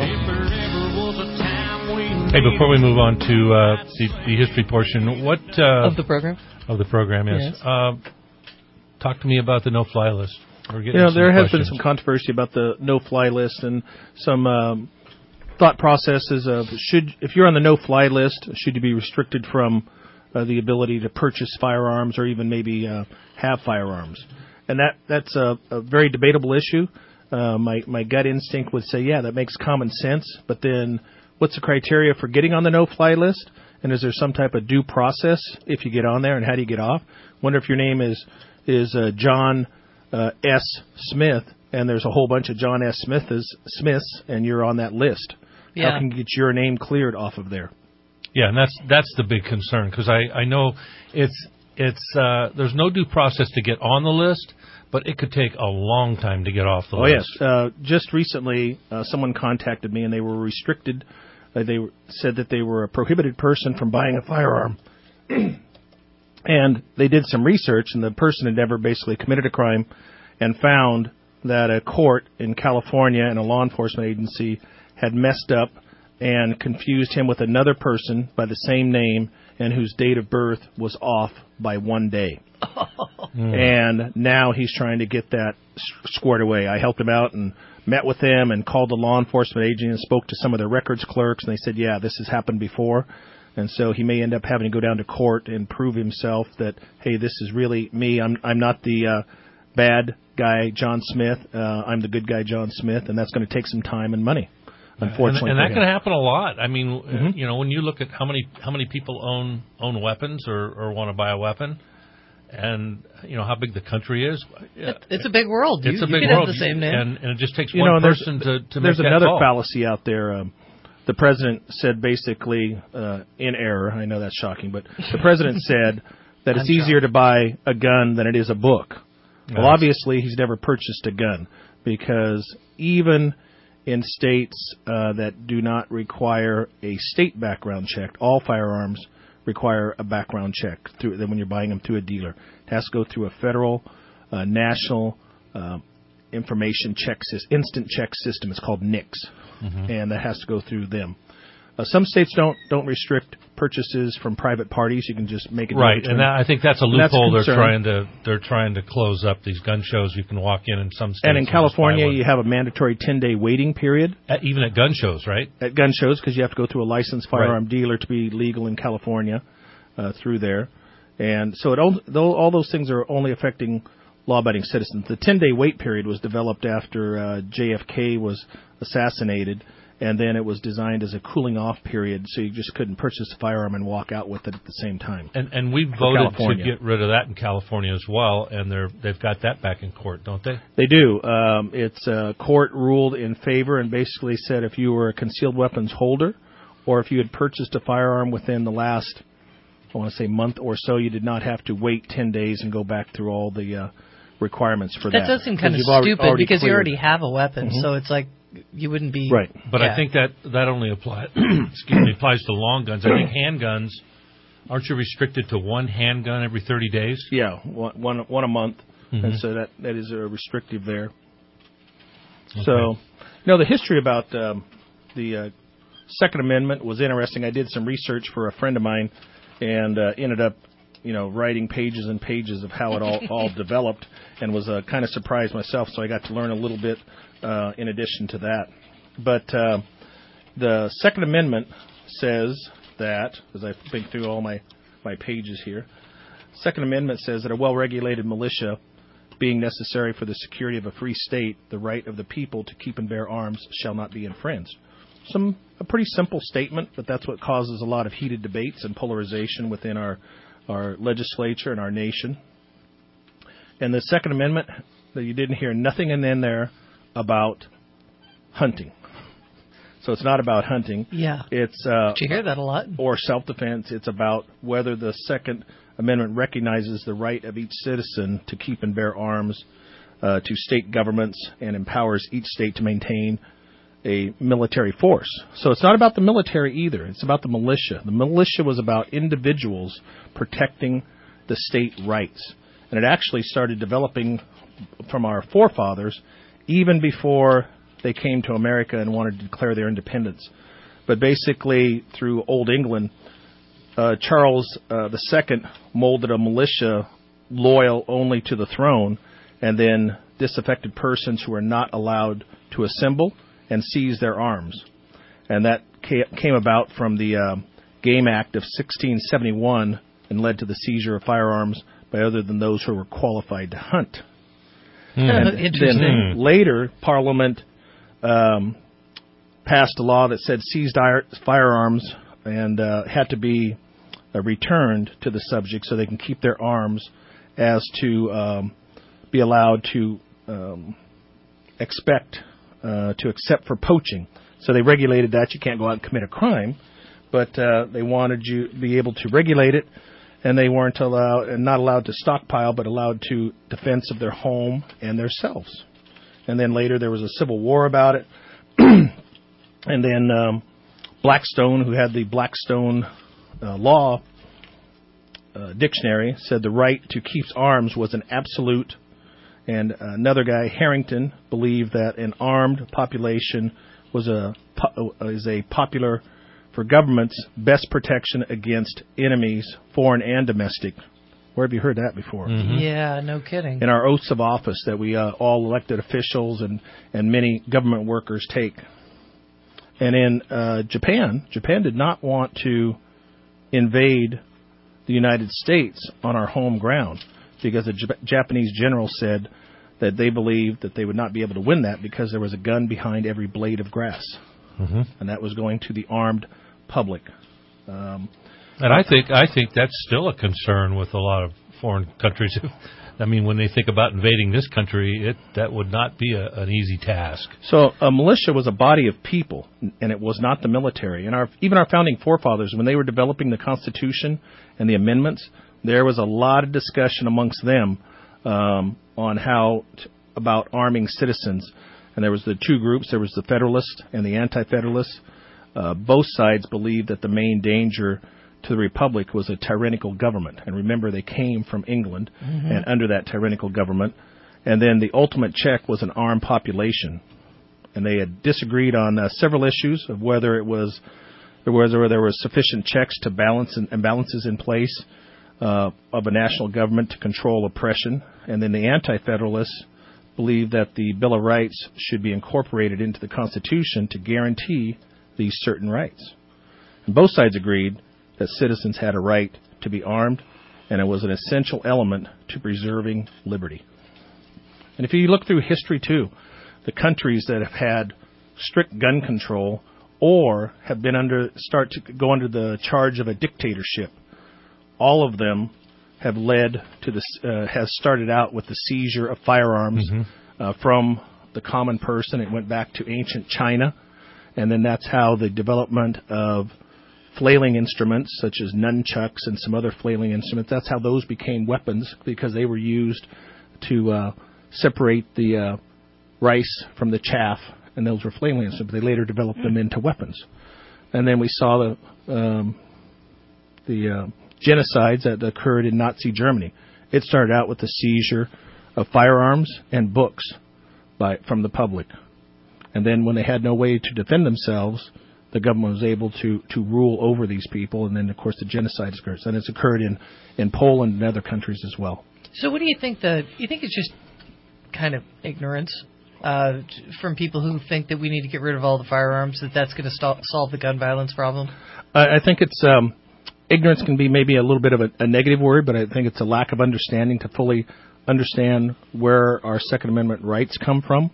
Hey, before we move on to the history portion, what Of the program? Of the program, yes. Talk to me about the no-fly list. We're getting some there has been questions. some controversy about the no-fly list and some thought processes of if you're on the no-fly list, should you be restricted from the ability to purchase firearms or even maybe have firearms? And that's a very debatable issue. My gut instinct would say, yeah, that makes common sense. But then, what's the criteria for getting on the no-fly list? And is there some type of due process if you get on there? And how do you get off? Wonder if your name is John S. Smith, and there's a whole bunch of John S. Smiths, and you're on that list. Yeah. How can you get your name cleared off of there? Yeah, and that's the big concern, because I know it's there's no due process to get on the list, but it could take a long time to get off the list. Oh, yes. Just recently, someone contacted me, and they were restricted. They said that they were a prohibited person from buying a firearm. And they did some research, and the person had never basically committed a crime and found that a court in California and a law enforcement agency had messed up and confused him with another person by the same name and whose date of birth was off by 1 day. And now he's trying to get that squared away. I helped him out and met with them and called the law enforcement agency and spoke to some of the records clerks, and they said, yeah, this has happened before. And so he may end up having to go down to court and prove himself that, hey, this is really me. I'm not the bad guy, John Smith. I'm the good guy, John Smith, and that's going to take some time and money, unfortunately. And that can happen a lot. I mean, when you look at how many people own weapons or want to buy a weapon, and how big the country is. It's a big world. It's a big could world. Have the same name. And it just takes one person to make There's that another call. fallacy out there. The president said basically, in error, I know that's shocking, but the president said that it's easier to buy a gun than it is a book. Well, obviously, he's never purchased a gun, because even in states that do not require a state background check, all firearms require a background check when you're buying them through a dealer. It has to go through a federal, national information check system, instant check system. It's called NICS, and that has to go through them. Some states don't restrict purchases from private parties. You can just make it right, and I think that's a loophole they're trying to close up. These gun shows, you can walk in some states. And in California, you have a mandatory 10-day waiting period. Even at gun shows, right? At gun shows, because you have to go through a licensed firearm dealer to be legal in California through there. And so all those things are only affecting law-abiding citizens. The 10-day wait period was developed after JFK was assassinated, and then it was designed as a cooling-off period, so you just couldn't purchase a firearm and walk out with it at the same time. And we voted to get rid of that in California as well, and they've got that back in court, don't they? They do. It's court ruled in favor and basically said if you were a concealed weapons holder or if you had purchased a firearm within the last, I want to say, month or so, you did not have to wait 10 days and go back through all the requirements for that. That does seem kind of stupid because you already have a weapon, so it's like you wouldn't be... Right. But I think that only applies to long guns. I think handguns, Aren't you restricted to one handgun every 30 days? Yeah, one a month, Mm-hmm. and so that is restrictive there. Okay. So, the history about the Second Amendment was interesting. I did some research for a friend of mine, and ended up, writing pages and pages of how it all developed, and was kind of surprised myself. So I got to learn a little bit in addition to that. But the Second Amendment says that, as I think through all my pages here, Second Amendment says that a well-regulated militia being necessary for the security of a free state, the right of the people to keep and bear arms shall not be infringed. A pretty simple statement, but that's what causes a lot of heated debates and polarization within our legislature and our nation. And the Second Amendment, that you didn't hear nothing in there about hunting. So it's not about hunting. Yeah. It's Did you hear that a lot? Or self-defense. It's about whether the Second Amendment recognizes the right of each citizen to keep and bear arms to state governments and empowers each state to maintain a military force. So it's not about the military either. It's about the militia. The militia was about individuals protecting the state rights. And it actually started developing from our forefathers even before they came to America and wanted to declare their independence. But basically, through Old England, Charles II molded a militia loyal only to the throne, and then disaffected persons who were not allowed to assemble and seize their arms. And that came about from the Game Act of 1671 and led to the seizure of firearms by other than those who were qualified to hunt. Interesting. Then later, Parliament passed a law that said seized firearms and had to be returned to the subject so they can keep their arms, as to be allowed to accept for poaching. So they regulated that. You can't go out and commit a crime, but they wanted you to be able to regulate it, and they weren't not allowed to stockpile, but allowed to defense of their home and themselves. And then later there was a civil war about it. And then Blackstone, who had the Blackstone Law Dictionary, said the right to keep arms was an absolute. And another guy, Harrington, believed that an armed population is a popular for government's best protection against enemies, foreign and domestic. Where have you heard that before? Mm-hmm. Yeah, no kidding. In our oaths of office that we all elected officials and many government workers take. And in Japan did not want to invade the United States on our home ground, because the Japanese general said that they believed that they would not be able to win that because there was a gun behind every blade of grass. Mm-hmm. And that was going to the armed public. And I think that's still a concern with a lot of foreign countries. I mean, when they think about invading this country, that would not be an easy task. So a militia was a body of people, and it was not the military. And even our founding forefathers, when they were developing the Constitution and the amendments, there was a lot of discussion amongst them on how about arming citizens. And there was the two groups. There was the Federalists and the Anti-Federalists. Both sides believed that the main danger to the Republic was a tyrannical government. And remember, they came from England and under that tyrannical government. And then the ultimate check was an armed population. And they had disagreed on several issues of whether there was sufficient checks to balance and balances in place of a national government to control oppression. And then the Anti-Federalists believed that the Bill of Rights should be incorporated into the Constitution to guarantee these certain rights. And both sides agreed that citizens had a right to be armed, and it was an essential element to preserving liberty. And if you look through history, too, the countries that have had strict gun control or have been start to go under the charge of a dictatorship, all of them have led to this, has started out with the seizure of firearms from the common person. It went back to ancient China, and then that's how the development of flailing instruments, such as nunchucks and some other flailing instruments, that's how those became weapons, because they were used to separate the rice from the chaff, and those were flailing instruments. They later developed them into weapons. And then we saw the genocides that occurred in Nazi Germany. It started out with the seizure of firearms and books from the public. And then when they had no way to defend themselves, the government was able to rule over these people. And then, of course, the genocide occurs. And it's occurred in Poland and other countries as well. So what do you think you think it's just kind of ignorance from people who think that we need to get rid of all the firearms, that's going to solve the gun violence problem? I think it's ignorance can be maybe a little bit of a negative word, but I think it's a lack of understanding to fully understand where our Second Amendment rights come from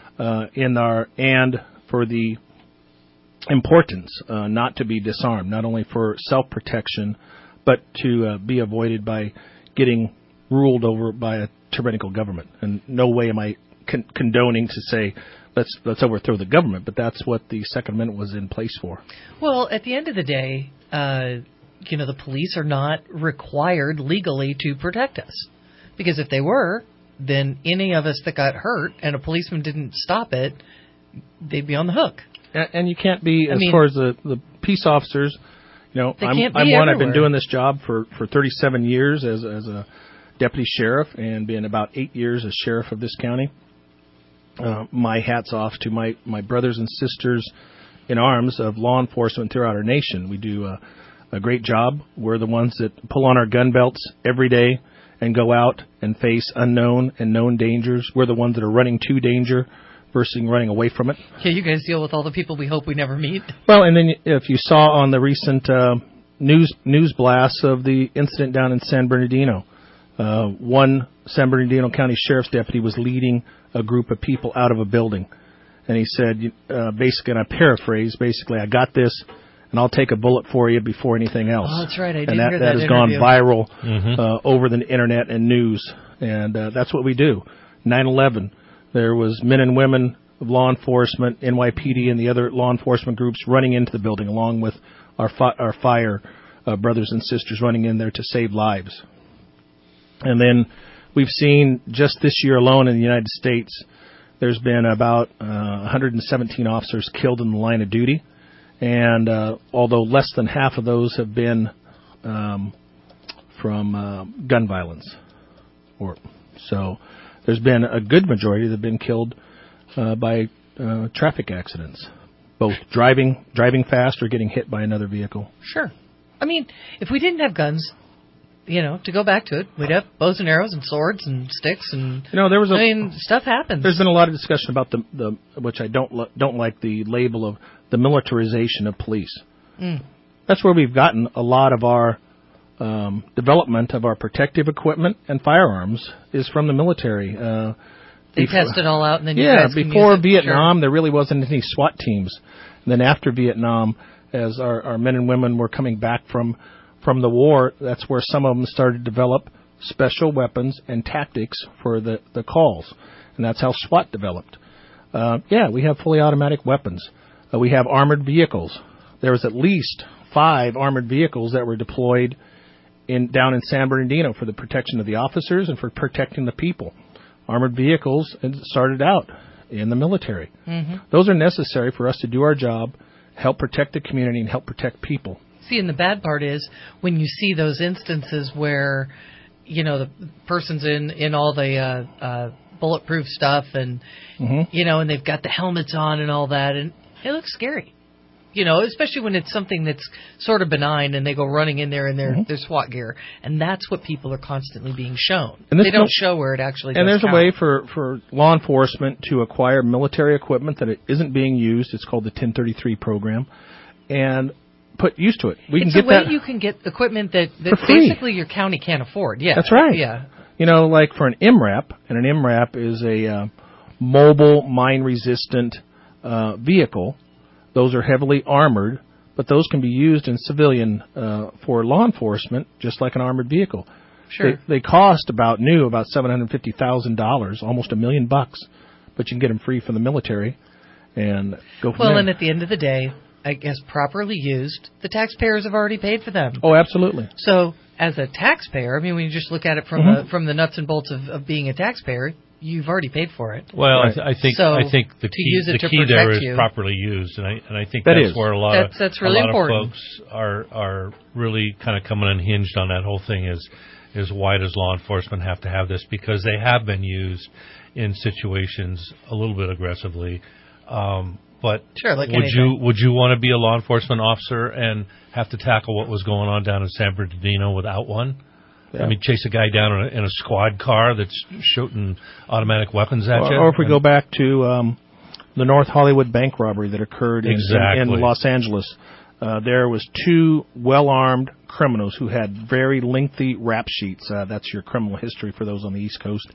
and for the importance not to be disarmed, not only for self-protection, but to be avoided by getting ruled over by a tyrannical government. And no way am I condoning to say let's overthrow the government, but that's what the Second Amendment was in place for. Well, at the end of the day, the police are not required legally to protect us. Because if they were, then any of us that got hurt and a policeman didn't stop it, they'd be on the hook. And you can't be, far as the peace officers, I'm one, I've been doing this job for 37 years as a deputy sheriff and been about 8 years as sheriff of this county. My hat's off to my brothers and sisters in arms of law enforcement throughout our nation. We do a great job. We're the ones that pull on our gun belts every day and go out and face unknown and known dangers. We're the ones that are running to danger versus running away from it. Yeah, you guys deal with all the people we hope we never meet. Well, and then if you saw on the recent news blasts of the incident down in San Bernardino, one San Bernardino County Sheriff's deputy was leading a group of people out of a building. And he said, basically, and I paraphrase, I got this, and I'll take a bullet for you before anything else. Oh, that's right. I did hear that. That has gone viral over the internet and news. And that's what we do. 9/11, there was men and women of law enforcement, NYPD, and the other law enforcement groups running into the building, along with our fire brothers and sisters running in there to save lives. And then we've seen just this year alone in the United States, there's been about 117 officers killed in the line of duty. And although less than half of those have been from gun violence. So there's been a good majority that have been killed by traffic accidents, both driving fast or getting hit by another vehicle. Sure. I mean, if we didn't have guns, to go back to it, we'd have bows and arrows and swords and sticks and stuff happens. There's been a lot of discussion about the which I don't like the label of the militarization of police. That's where we've gotten a lot of our development of our protective equipment and firearms is from the military. They test it all out, and then before Vietnam, there really wasn't any SWAT teams. And then after Vietnam, as our men and women were coming back from the war, that's where some of them started to develop special weapons and tactics for the calls. And that's how SWAT developed. We have fully automatic weapons. We have armored vehicles. There was at least 5 armored vehicles that were deployed down in San Bernardino for the protection of the officers and for protecting the people. Armored vehicles started out in the military. Those are necessary for us to do our job, help protect the community, and help protect people. See, and the bad part is when you see those instances where, the person's in all the bulletproof stuff and, and they've got the helmets on and all that, and it looks scary. Especially when it's something that's sort of benign and they go running in there in their SWAT gear. And that's what people are constantly being shown. And they don't show where it actually goes. And there's a way for law enforcement to acquire military equipment that it isn't being used. It's called the 1033 program. And put used to it. It's a way you can get equipment that basically your county can't afford. Yeah, that's right. Yeah, like for an MRAP, and an MRAP is a mobile mine-resistant vehicle. Those are heavily armored, but those can be used in civilian for law enforcement, just like an armored vehicle. Sure. They cost about $750,000, almost $1 million, but you can get them free from the military and go from there. Well, and at the end of the day, I guess properly used, the taxpayers have already paid for them. Oh, absolutely. So, as a taxpayer, when you just look at it from the nuts and bolts of being a taxpayer, you've already paid for it. Well, I think the key there is you. properly used, and I think that's where a lot of folks are really kind of coming unhinged on that whole thing. Is why does law enforcement have to have this? Because they have been used in situations a little bit aggressively. But sure, like would you want to be a law enforcement officer and have to tackle what was going on down in San Bernardino without one? Yeah. I mean, chase a guy down in a squad car that's shooting automatic weapons at you? Or if we go back to the North Hollywood bank robbery that occurred in Los Angeles, there was 2 well-armed criminals who had very lengthy rap sheets. That's your criminal history for those on the East Coast.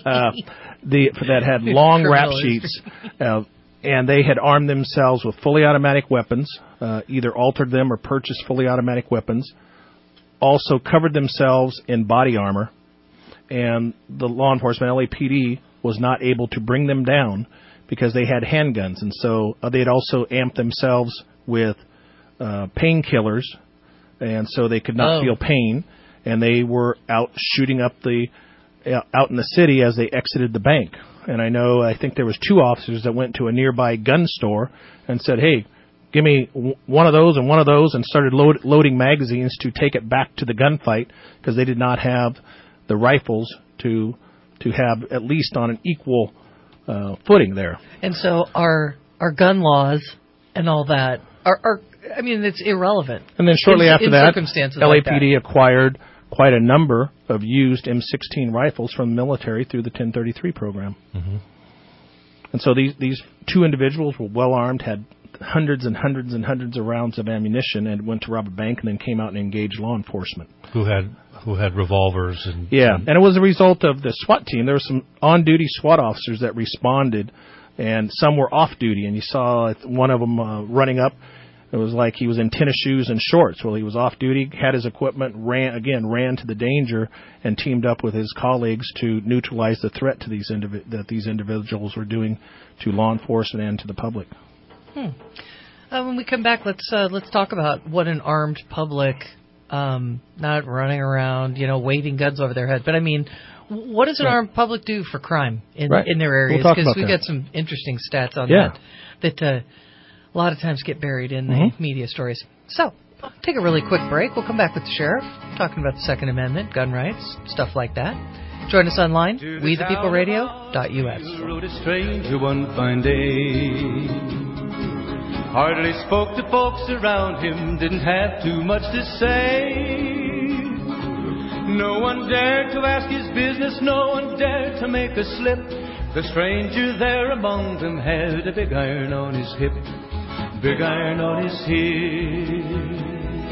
That had long rap sheets, and they had armed themselves with fully automatic weapons, either altered them or purchased fully automatic weapons, also covered themselves in body armor, and the law enforcement, LAPD, was not able to bring them down because they had handguns. And so they had also amped themselves with painkillers, and so they could not feel pain, and they were out shooting up out in the city as they exited the bank. And I think there was 2 officers that went to a nearby gun store and said, "Hey, give me one of those and one of those," and started loading magazines to take it back to the gunfight because they did not have the rifles to have at least on an equal footing there. And so our gun laws and all that are I mean, it's irrelevant. And then shortly after that, like LAPD acquired quite a number of used M16 rifles from the military through the 1033 program. Mm-hmm. And so these 2 individuals were well armed, had hundreds and hundreds and hundreds of rounds of ammunition, and went to rob a bank and then came out and engaged law enforcement. Who had revolvers and and it was a result of the SWAT team. There were some on-duty SWAT officers that responded, and some were off-duty, and you saw one of them running up. It was like he was in tennis shoes and shorts. Well, he was off-duty, had his equipment, ran to the danger, and teamed up with his colleagues to neutralize the threat to that these individuals were doing to law enforcement and to the public. When we come back, let's talk about what an armed public, not running around, waving guns over their head, but I mean, what does an armed public do for crime in their areas? Because we've got some interesting stats on that a lot of times get buried in the media stories. So, take a really quick break. We'll come back with the sheriff, talking about the Second Amendment, gun rights, stuff like that. Join us online, WeThePeopleRadio.us. Rode a stranger one fine day. Hardly spoke to folks around him, didn't have too much to say. No one dared to ask his business, no one dared to make a slip. The stranger there among them had a big iron on his hip. Big iron on his hip.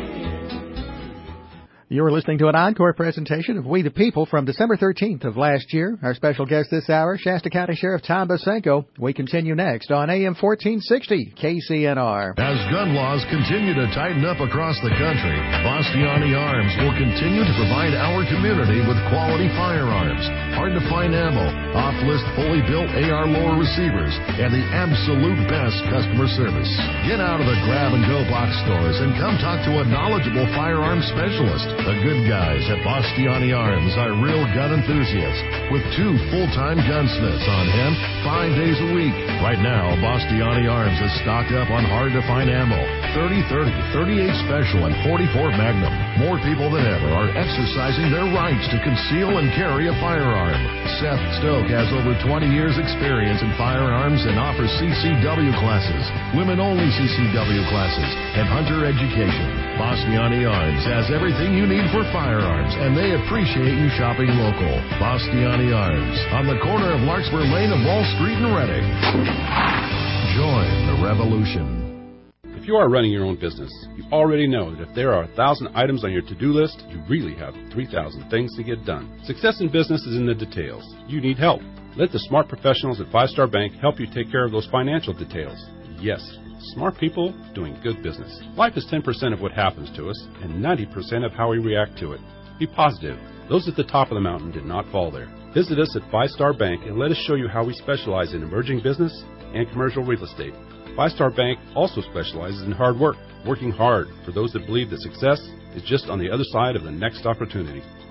You were listening to an encore presentation of We the People from December 13th of last year. Our special guest this hour, Shasta County Sheriff Tom Bosenko. We continue next on AM 1460 KCNR. As gun laws continue to tighten up across the country, Bastiani Arms will continue to provide our community with quality firearms, hard-to-find ammo, off-list fully built AR lower receivers, and the absolute best customer service. Get out of the grab-and-go box stores and come talk to a knowledgeable firearms specialist. The good guys at Bastiani Arms are real gun enthusiasts with 2 full-time gunsmiths on hand 5 days a week. Right now, Bastiani Arms is stocked up on hard-to-find ammo, 30-30, 38 Special, and 44 Magnum. More people than ever are exercising their rights to conceal and carry a firearm. Seth Stoke has over 20 years' experience in firearms and offers CCW classes, women-only CCW classes, and hunter education. Bastiani Arms has everything you need for firearms, and they appreciate you shopping local. Bastiani Arms, on the corner of Larkspur Lane and Wall Street in Reading. Join the revolution. If you are running your own business, you already know that if there are 1,000 items on your to-do list, you really have 3,000 things to get done. Success in business is in the details. You need help. Let the smart professionals at 5 Star Bank help you take care of those financial details. Yes, smart people doing good business. Life is 10% of what happens to us and 90% of how we react to it. Be positive. Those at the top of the mountain did not fall there. Visit us at 5 Star Bank and let us show you how we specialize in emerging business and commercial real estate. 5 Star Bank also specializes in hard work, working hard for those that believe that success is just on the other side of the next opportunity.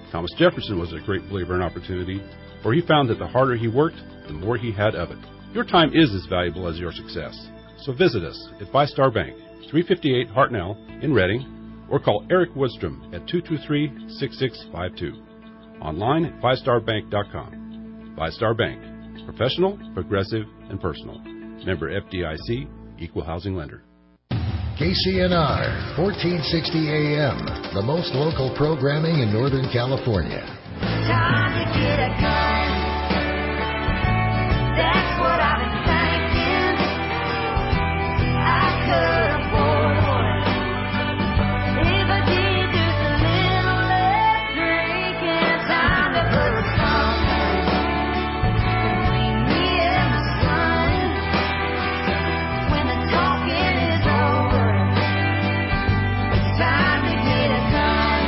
Thomas Jefferson was a great believer in opportunity, for he found that the harder he worked, the more he had of it. Your time is as valuable as your success. So visit us at VyStar Bank, 358 Hartnell in Reading, or call Eric Woodstrom at 223-6652. Online at VyStarBank.com. VyStar Bank. Professional, progressive, and personal. Member FDIC, Equal Housing Lender. KCNR, 1460 AM, the most local programming in Northern California. Time to get a gun. That's what I've been thinking. I could afford one. If I did just a little less drinking. Time to put something between me and the sun. When the talking is over, it's time to get a gun.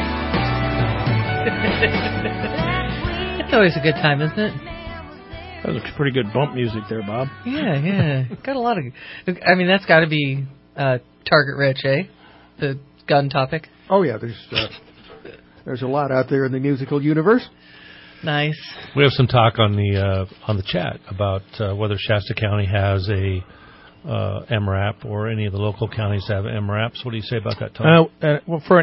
It's always a good time, isn't it? That was pretty good bump music there, Bob. Yeah. Got a lot of... I mean, that's got to be target rich, eh? The gun topic. Oh, yeah, there's a lot out there in the musical universe. Nice. We have some talk on the chat about whether Shasta County has a MRAP or any of the local counties have MRAPs. What do you say about that, Tom? Well, for an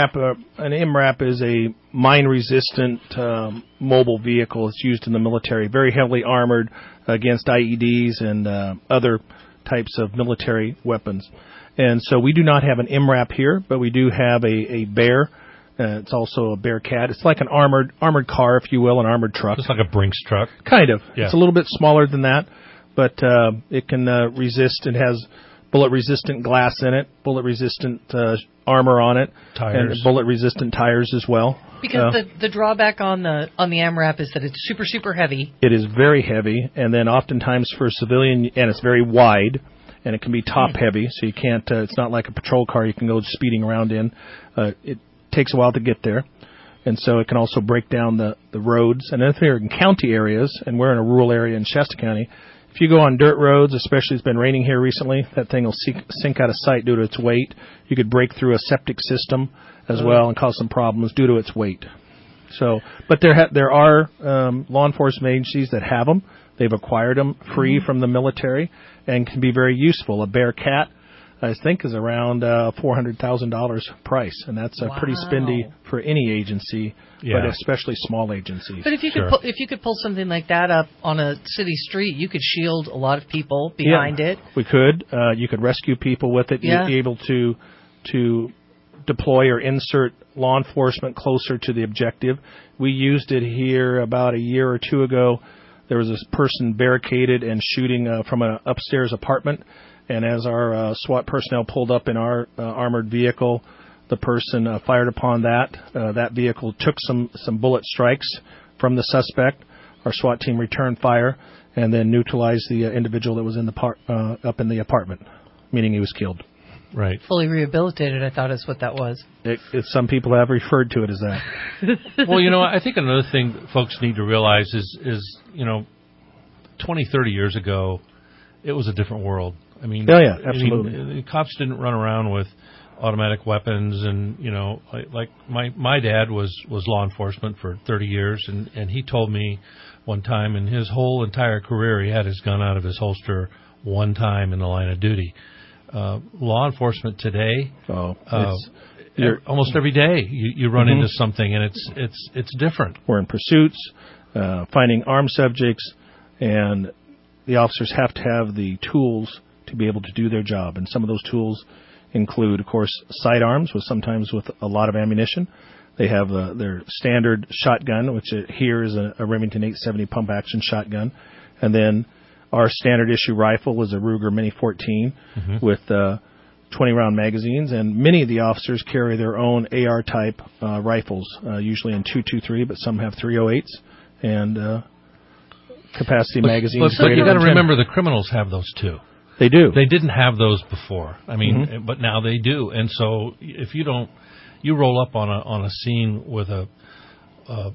MRAP is a mine-resistant mobile vehicle. It's used in the military, very heavily armored against IEDs and other types of military weapons. And so we do not have an MRAP here, but we do have a Bear. It's also a Bearcat. It's like an armored car, if you will, an armored truck. It's like a Brinks truck. Kind of. Yeah. It's a little bit smaller than that, but it can resist. It has bullet-resistant glass in it, bullet-resistant armor on it, tires, and bullet-resistant tires as well. Because the drawback on the MRAP is that it's super, super heavy. It is very heavy, and then oftentimes for a civilian, and it's very wide, and it can be top-heavy, so you can't. It's not like a patrol car you can go speeding around in. It takes a while to get there, and so it can also break down the roads. And if you're in county areas, and we're in a rural area in Shasta County, if you go on dirt roads, especially it's been raining here recently, that thing will sink out of sight due to its weight. You could break through a septic system as well and cause some problems due to its weight. So, but there are law enforcement agencies that have them. They've acquired them free from the military and can be very useful. A Bearcat, I think, is around $400,000 price, and that's pretty spendy for any agency, but especially small agencies. But if you could pull something like that up on a city street, you could shield a lot of people behind it. We could. You could rescue people with it. Yeah. You'd be able to deploy or insert law enforcement closer to the objective. We used it here about a year or two ago. There was this person barricaded and shooting from an upstairs apartment. And as our SWAT personnel pulled up in our armored vehicle, the person fired upon that. That vehicle took some bullet strikes from the suspect. Our SWAT team returned fire and then neutralized the individual that was in the up in the apartment, meaning he was killed. Right. Fully rehabilitated, I thought is what that was. Some people have referred to it as that. Well, I think another thing folks need to realize is 20, 30 years ago, it was a different world. I mean, absolutely. Cops didn't run around with automatic weapons, and like my dad was law enforcement for 30 years, and he told me one time in his whole entire career he had his gun out of his holster one time in the line of duty. Law enforcement today, almost every day you run into something, and it's different. We're in pursuits, finding armed subjects, and the officers have to have the tools to be able to do their job. And some of those tools include, of course, sidearms, sometimes with a lot of ammunition. They have their standard shotgun, which here is a Remington 870 pump-action shotgun. And then our standard issue rifle is a Ruger Mini 14 with 20-round magazines. And many of the officers carry their own AR-type rifles, usually in .223, but some have .308s and capacity magazines. But you got to remember the criminals have those too. They do. They didn't have those before. I mean, but now they do. And so if you roll up on a scene with a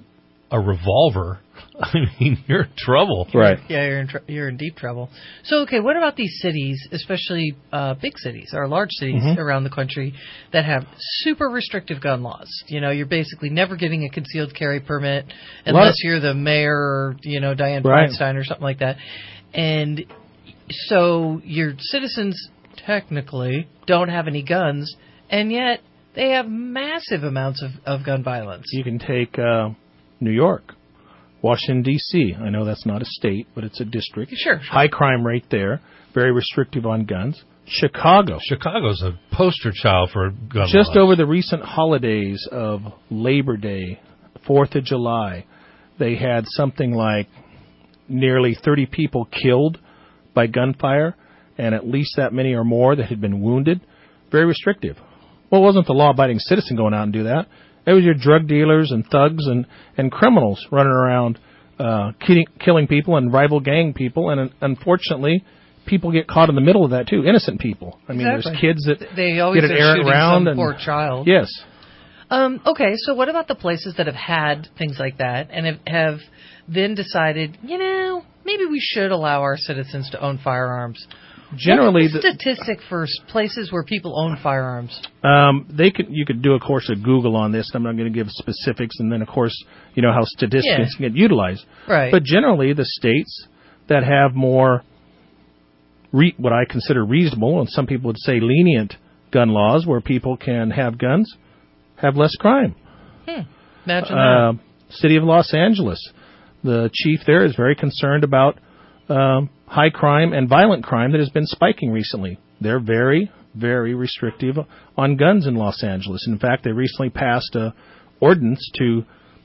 a revolver, I mean, you're in trouble. Right. Yeah, you're in deep trouble. So, okay, what about these cities, especially big cities or large cities around the country that have super restrictive gun laws? You know, you're basically never getting a concealed carry permit unless you're the mayor or, you know, Dianne Feinstein or something like that. And so your citizens technically don't have any guns, and yet they have massive amounts of gun violence. You can take New York, Washington, D.C. I know that's not a state, but it's a district. Sure. High crime rate there, very restrictive on guns. Chicago's a poster child for gun laws. Just over the recent holidays of Labor Day, 4th of July, they had something like nearly 30 people killed by gunfire, and at least that many or more that had been wounded. Very restrictive. Well, it wasn't the law-abiding citizen going out and do that. It was your drug dealers and thugs and criminals running around killing people and rival gang people, and unfortunately, people get caught in the middle of that too. Innocent people. I mean, there's kids that they always get an are errant shooting round. some poor child. Yes. Okay, so what about the places that have had things like that and have then decided, you know, maybe we should allow our citizens to own firearms? Generally, what's the statistic for places where people own firearms? You could do, of course, a Google on this. I'm not going to give specifics, and then, of course, you know how statistics get utilized. Right. But generally, the states that have more what I consider reasonable, and some people would say lenient gun laws, where people can have guns, have less crime. Imagine that. City of Los Angeles, the chief there is very concerned about high crime and violent crime that has been spiking recently. They're very, very restrictive on guns in Los Angeles. In fact, they recently passed an ordinance to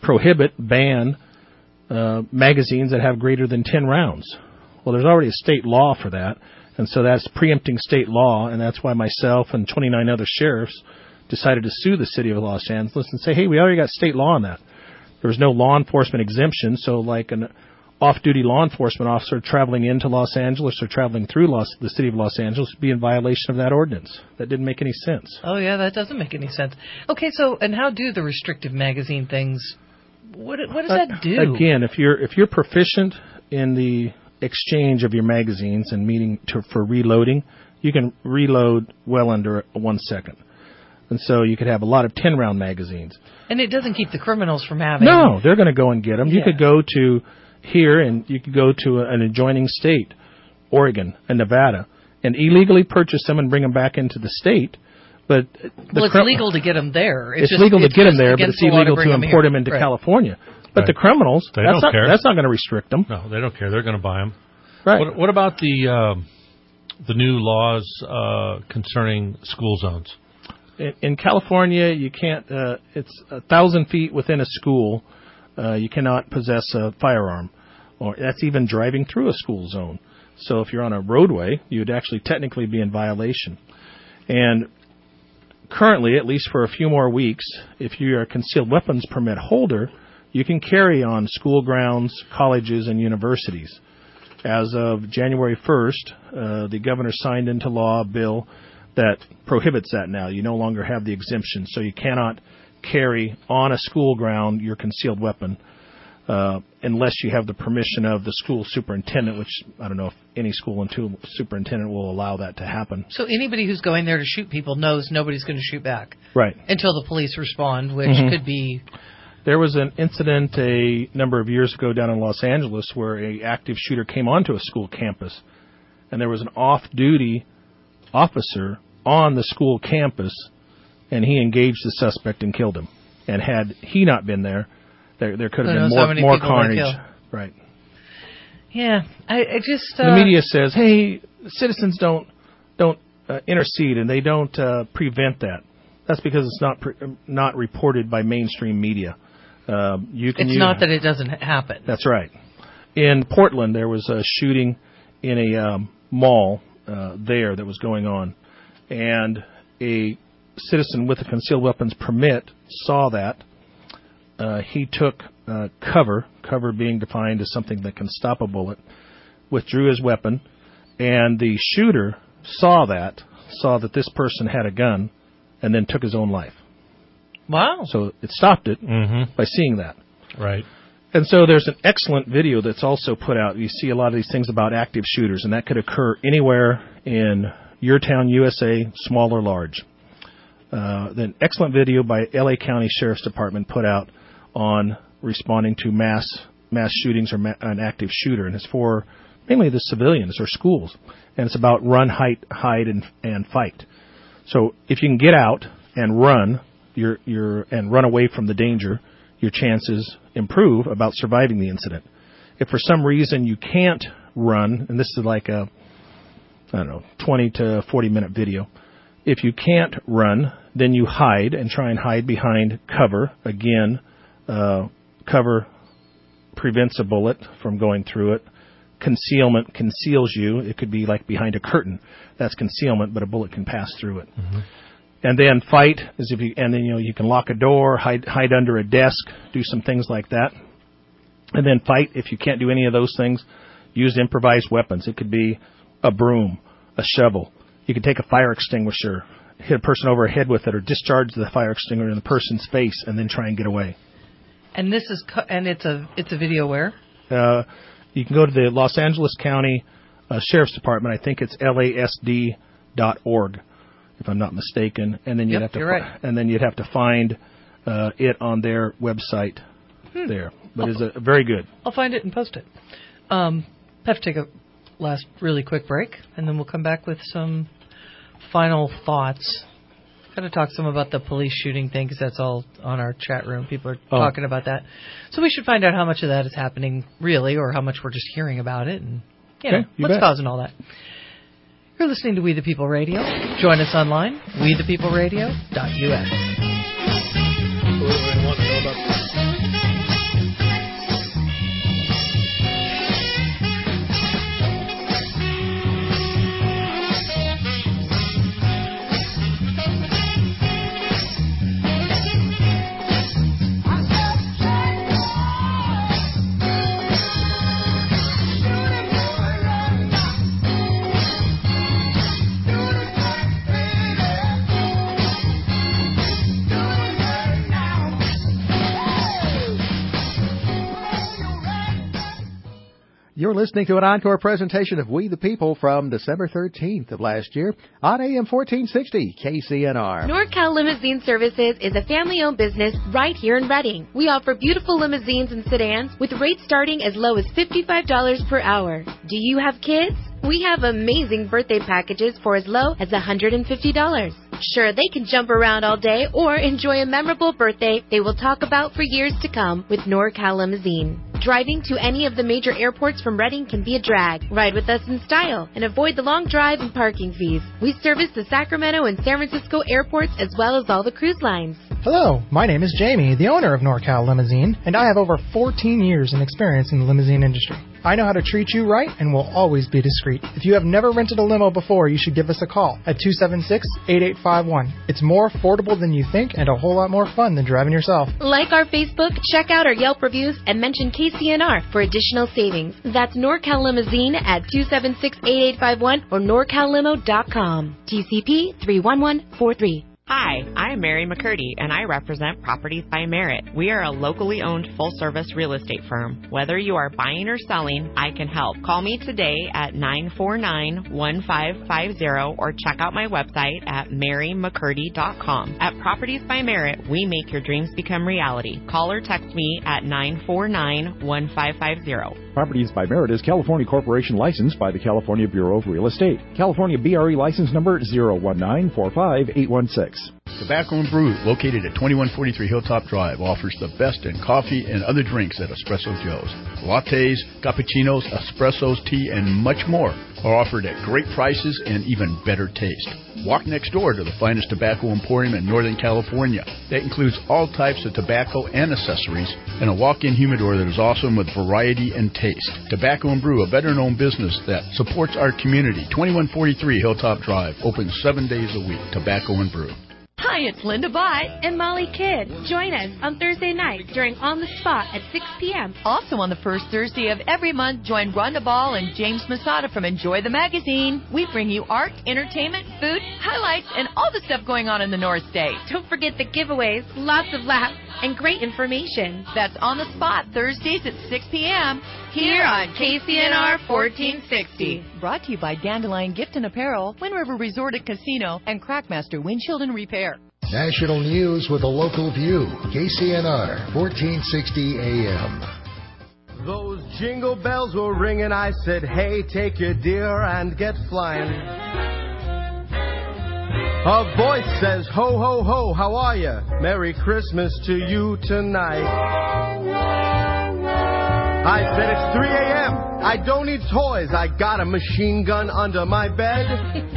ban magazines that have greater than 10 rounds. Well, there's already a state law for that, and so that's preempting state law, and that's why myself and 29 other sheriffs decided to sue the city of Los Angeles and say, hey, we already got state law on that. There was no law enforcement exemption, so like an off-duty law enforcement officer traveling into Los Angeles or traveling through the city of Los Angeles would be in violation of that ordinance. That didn't make any sense. Oh, yeah, that doesn't make any sense. Okay, so, and how do the restrictive magazine things, what does that do? Again, if you're proficient in the exchange of your magazines and for reloading, you can reload well under 1 second. And so you could have a lot of 10-round magazines. And it doesn't keep the criminals from having... No, they're going to go and get them. Yeah. You could go to here and you could go to an adjoining state, Oregon and Nevada, and illegally purchase them and bring them back into the state. But it's legal to get them there. It's legal to get them there, but it's illegal to import them into California. But the criminals, they don't care. That's not going to restrict them. No, they don't care. They're going to buy them. Right. What about the new laws concerning school zones? In California, you can't. It's 1,000 feet within a school. You cannot possess a firearm, or that's even driving through a school zone. So if you're on a roadway, you would actually technically be in violation. And currently, at least for a few more weeks, if you're a concealed weapons permit holder, you can carry on school grounds, colleges, and universities. As of January 1st, the governor signed into law a bill that prohibits that now. You no longer have the exemption, so you cannot carry on a school ground your concealed weapon unless you have the permission of the school superintendent, which I don't know if any school superintendent will allow that to happen. So anybody who's going there to shoot people knows nobody's going to shoot back. Right. Until the police respond, which could be... There was an incident a number of years ago down in Los Angeles where an active shooter came onto a school campus, and there was an off-duty officer on the school campus, and he engaged the suspect and killed him. And had he not been there, there could have been more carnage. Right. Yeah, I just... The media says, hey, citizens don't intercede, and they don't prevent that. That's because it's not reported by mainstream media. It's not that it doesn't happen. That's right. In Portland, there was a shooting in a mall there that was going on, and a citizen with a concealed weapons permit saw that. He took cover being defined as something that can stop a bullet, withdrew his weapon, and the shooter saw that this person had a gun, and then took his own life. Wow. So it stopped it by seeing that. Right. And so there's an excellent video that's also put out. You see a lot of these things about active shooters, and that could occur anywhere in your town, USA, small or large. An excellent video by L.A. County Sheriff's Department put out on responding to mass shootings or an active shooter, and it's for mainly the civilians or schools, and it's about run, hide, and fight. So if you can get out and run, and run away from the danger, your chances improve about surviving the incident. If for some reason you can't run, and this is like a 20 to 40 minute video. If you can't run, then you hide and try and hide behind cover. Again, cover prevents a bullet from going through it. Concealment conceals you. It could be like behind a curtain. That's concealment, but a bullet can pass through it. Mm-hmm. And then fight is you can lock a door, hide under a desk, do some things like that. And then fight, if you can't do any of those things, use improvised weapons. It could be a broom, a shovel. You could take a fire extinguisher, hit a person over the head with it, or discharge the fire extinguisher in the person's face, and then try and get away. And this is it's a video where? You can go to the Los Angeles County Sheriff's Department. I think it's LASD.org, if I'm not mistaken. And then you'd have to find it on their website there. But it's very good. I'll find it and post it. Have to take a last really quick break, and then we'll come back with some final thoughts. Got to talk some about the police shooting thing, because that's all on our chat room. People are talking about that. So we should find out how much of that is happening really, or how much we're just hearing about it, and what's causing all that. You're listening to We the People Radio. Join us online, wethepeopleradio.us. You're listening to an encore presentation of We the People from December 13th of last year on AM 1460 KCNR. NorCal Limousine Services is a family-owned business right here in Reading. We offer beautiful limousines and sedans with rates starting as low as $55 per hour. Do you have kids? We have amazing birthday packages for as low as $150. Sure, they can jump around all day or enjoy a memorable birthday they will talk about for years to come with NorCal Limousine. Driving to any of the major airports from Reading can be a drag. Ride with us in style and avoid the long drive and parking fees. We service the Sacramento and San Francisco airports as well as all the cruise lines. Hello, my name is Jamie, the owner of NorCal Limousine, and I have over 14 years in experience in the limousine industry. I know how to treat you right and will always be discreet. If you have never rented a limo before, you should give us a call at 276-8851. It's more affordable than you think and a whole lot more fun than driving yourself. Like our Facebook, check out our Yelp reviews, and mention KCNR for additional savings. That's NorCal Limousine at 276-8851 or norcallimo.com. TCP 31143. Hi, I'm Mary McCurdy, and I represent Properties by Merit. We are a locally owned full-service real estate firm. Whether you are buying or selling, I can help. Call me today at 949-1550 or check out my website at marymccurdy.com. At Properties by Merit, we make your dreams become reality. Call or text me at 949-1550. Properties by Merit is California Corporation licensed by the California Bureau of Real Estate. California BRE license number 019-45816. Tobacco and Brew, located at 2143 Hilltop Drive, offers the best in coffee and other drinks at Espresso Joe's. Lattes, cappuccinos, espressos, tea, and much more are offered at great prices and even better taste. Walk next door to the finest tobacco emporium in Northern California. That includes all types of tobacco and accessories, and a walk-in humidor that is awesome with variety and taste. Tobacco and Brew, a better-known business that supports our community. 2143 Hilltop Drive, open 7 days a week. Tobacco and Brew. Hi, Hi, it's Linda Bott. And Molly Kidd. Join us on Thursday night during On the Spot at 6 p.m. Also on the first Thursday of every month, join Rhonda Ball and James Masada from Enjoy the Magazine. We bring you art, entertainment, food, highlights, and all the stuff going on in the North State. Don't forget the giveaways, lots of laughs, and great information. That's On the Spot, Thursdays at 6 p.m. here on KCNR 1460. Brought to you by Dandelion Gift and Apparel, Wind River Resort and Casino, and Crackmaster Windshield and Repair. National news with a local view. KCNR 1460 AM. Those jingle bells were ringing. I said, hey, take your deer and get flying. A voice says, ho, ho, ho, how are you? Merry Christmas to you tonight. I said, it's 3 a.m. I don't need toys. I got a machine gun under my bed.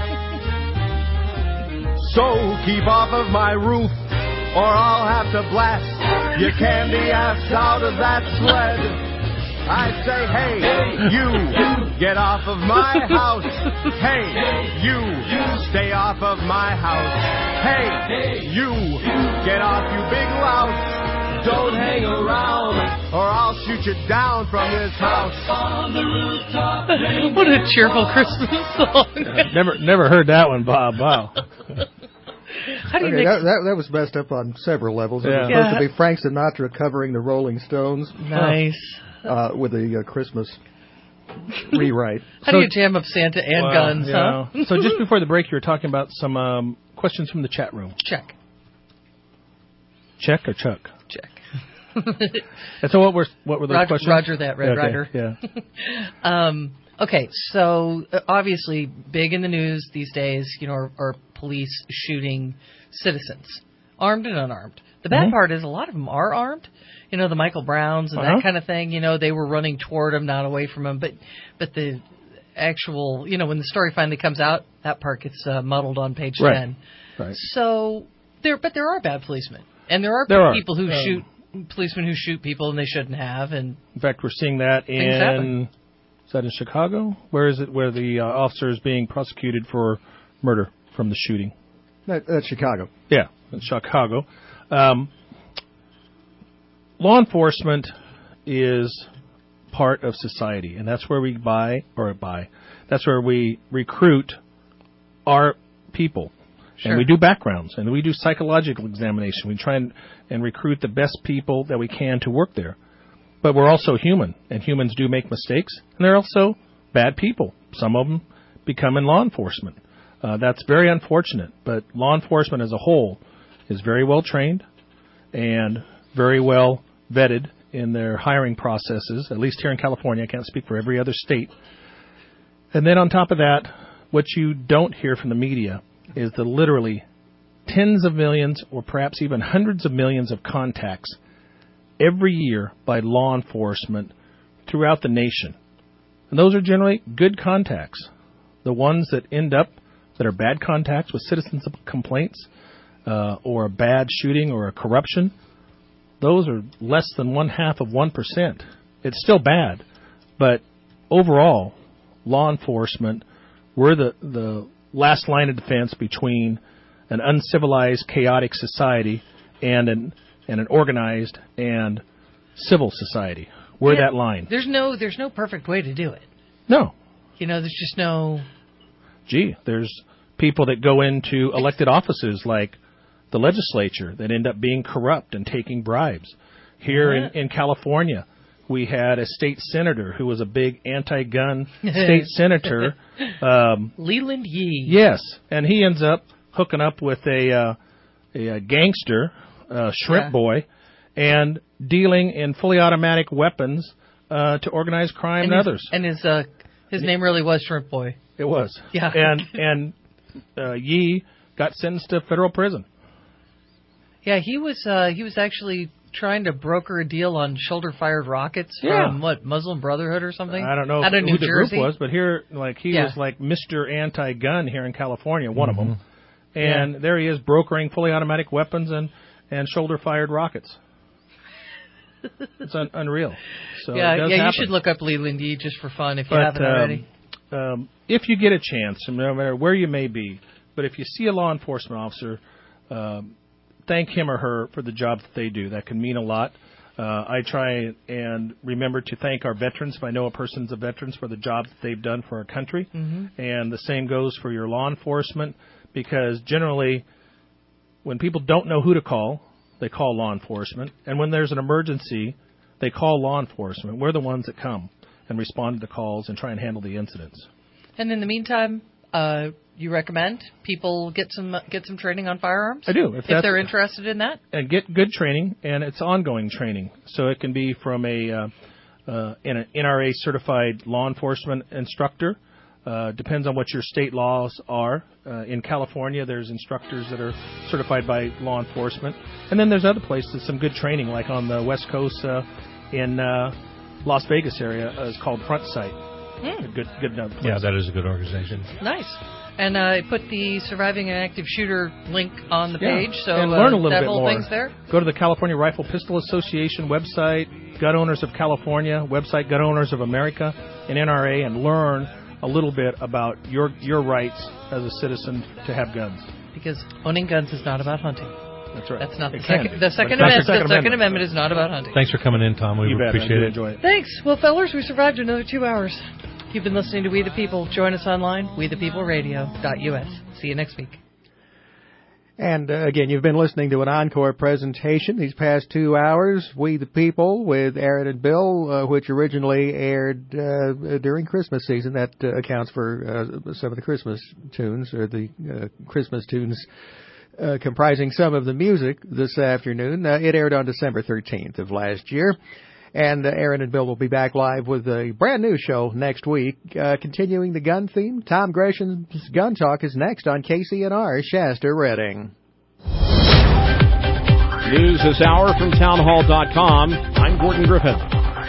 So keep off of my roof, or I'll have to blast your candy ass out of that sled. I say, hey, you, get off of my house. Hey, you, stay off of my house. Hey, you, get off, you big louse. Don't hang around, or I'll shoot you down from this house. On the rooftop. What a cheerful Christmas song. Never heard that one, Bob. Wow. How do you that was messed up on several levels. It was supposed to be Frank Sinatra covering the Rolling Stones. Nice. With a Christmas rewrite. How do you jam up Santa and guns, huh? So just before the break, you were talking about some questions from the chat room. Check. Check or Chuck? Check. And so what were those questions? Roger that, Red Ryder. Yeah. Okay, so obviously big in the news these days, are police shooting citizens, armed and unarmed. The bad part is a lot of them are armed. The Michael Browns and that kind of thing. They were running toward him, not away from him. But the actual, when the story finally comes out, that part gets muddled on page 10. Right. So there are bad policemen, and there are people who shoot policemen who shoot people and they shouldn't have. And in fact, we're seeing that in. Is that in Chicago? Where is it where the officer is being prosecuted for murder from the shooting? That's Chicago. Yeah, in Chicago. Law enforcement is part of society, and that's where we that's where we recruit our people. Sure. And we do backgrounds, and we do psychological examination. We try and recruit the best people that we can to work there. But we're also human, and humans do make mistakes, and they're also bad people. Some of them become in law enforcement. That's very unfortunate, but law enforcement as a whole is very well trained and very well vetted in their hiring processes, at least here in California. I can't speak for every other state. And then on top of that, what you don't hear from the media is the literally tens of millions or perhaps even hundreds of millions of contacts every year by law enforcement throughout the nation. And those are generally good contacts. The ones that end up that are bad contacts with citizens' complaints or a bad shooting or a corruption, those are less than 0.5%. It's still bad, but overall, law enforcement, we're the last line of defense between an uncivilized, chaotic society and an organized and civil society. We're that line. There's no perfect way to do it. No. There's just no... There's people that go into elected offices like the legislature that end up being corrupt and taking bribes. Here in California, we had a state senator who was a big anti-gun state senator. Leland Yee. Yes, and he ends up hooking up with a gangster, Shrimp Boy, and dealing in fully automatic weapons to organized crime and others. And his name really was Shrimp Boy. It was. Yeah. And Yee got sentenced to federal prison. Yeah, he was actually trying to broker a deal on shoulder-fired rockets from, Muslim Brotherhood or something? I don't know out of who New the Jersey. group was, but here, he was like Mr. Anti-Gun here in California, one of them. And there he is brokering fully automatic weapons and shoulder-fired rockets. It's unreal. So you should look up Leland Yee just for fun if you haven't already. If you get a chance, no matter where you may be, but if you see a law enforcement officer thank him or her for the job that they do. That can mean a lot. I try and remember to thank our veterans, if I know a person's a veteran, for the job that they've done for our country. Mm-hmm. And the same goes for your law enforcement, because generally when people don't know who to call, they call law enforcement. And when there's an emergency, they call law enforcement. We're the ones that come and respond to the calls and try and handle the incidents. And in the meantime, you recommend people get some training on firearms? I do. If they're interested in that? And get good training, and it's ongoing training. So it can be from an NRA-certified law enforcement instructor. Depends on what your state laws are. In California, there's instructors that are certified by law enforcement. And then there's other places, some good training, like on the West Coast in Las Vegas area is called Front Sight. Good enough place. Yeah, that is a good organization. Nice. And I put the Surviving an Active Shooter link on the page, so and learn a little that bit whole more. thing's there. Go to the California Rifle Pistol Association website, Gun Owners of California website, Gun Owners of America, and NRA, and learn a little bit about your rights as a citizen to have guns. Because owning guns is not about hunting. That's right. That's not the It second. can be, The but Second it's not Amendment. the Second The Second Amendment. Amendment is not about hunting. Thanks for coming in, Tom. We You bet. appreciate I do it. enjoy it. Thanks. Well, fellers, we survived another 2 hours. You've been listening to We the People. Join us online, wethepeopleradio.us. See you next week. And again, you've been listening to an encore presentation these past 2 hours, We the People, with Aaron and Bill, which originally aired during Christmas season. That accounts for some of the Christmas tunes, or the Christmas tunes comprising some of the music this afternoon. It aired on December 13th of last year. And Aaron and Bill will be back live with a brand new show next week, continuing the gun theme. Tom Gresham's Gun Talk is next on KCNR Shasta Redding. News this hour from townhall.com. I'm Gordon Griffin.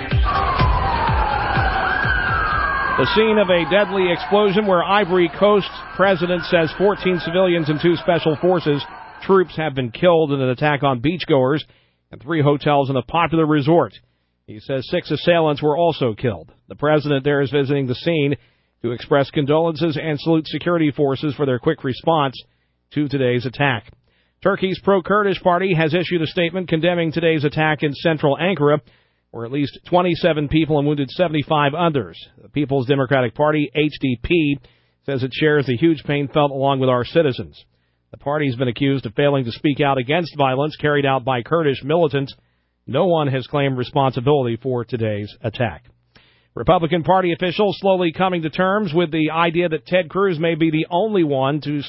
The scene of a deadly explosion where Ivory Coast president says 14 civilians and 2 special forces troops have been killed in an attack on beachgoers and 3 hotels in a popular resort. He says 6 assailants were also killed. The president there is visiting the scene to express condolences and salute security forces for their quick response to today's attack. Turkey's pro-Kurdish party has issued a statement condemning today's attack in central Ankara, where at least 27 people and wounded 75 others. The People's Democratic Party, HDP, says it shares the huge pain felt along with our citizens. The party has been accused of failing to speak out against violence carried out by Kurdish militants. No one has claimed responsibility for today's attack. Republican Party officials slowly coming to terms with the idea that Ted Cruz may be the only one to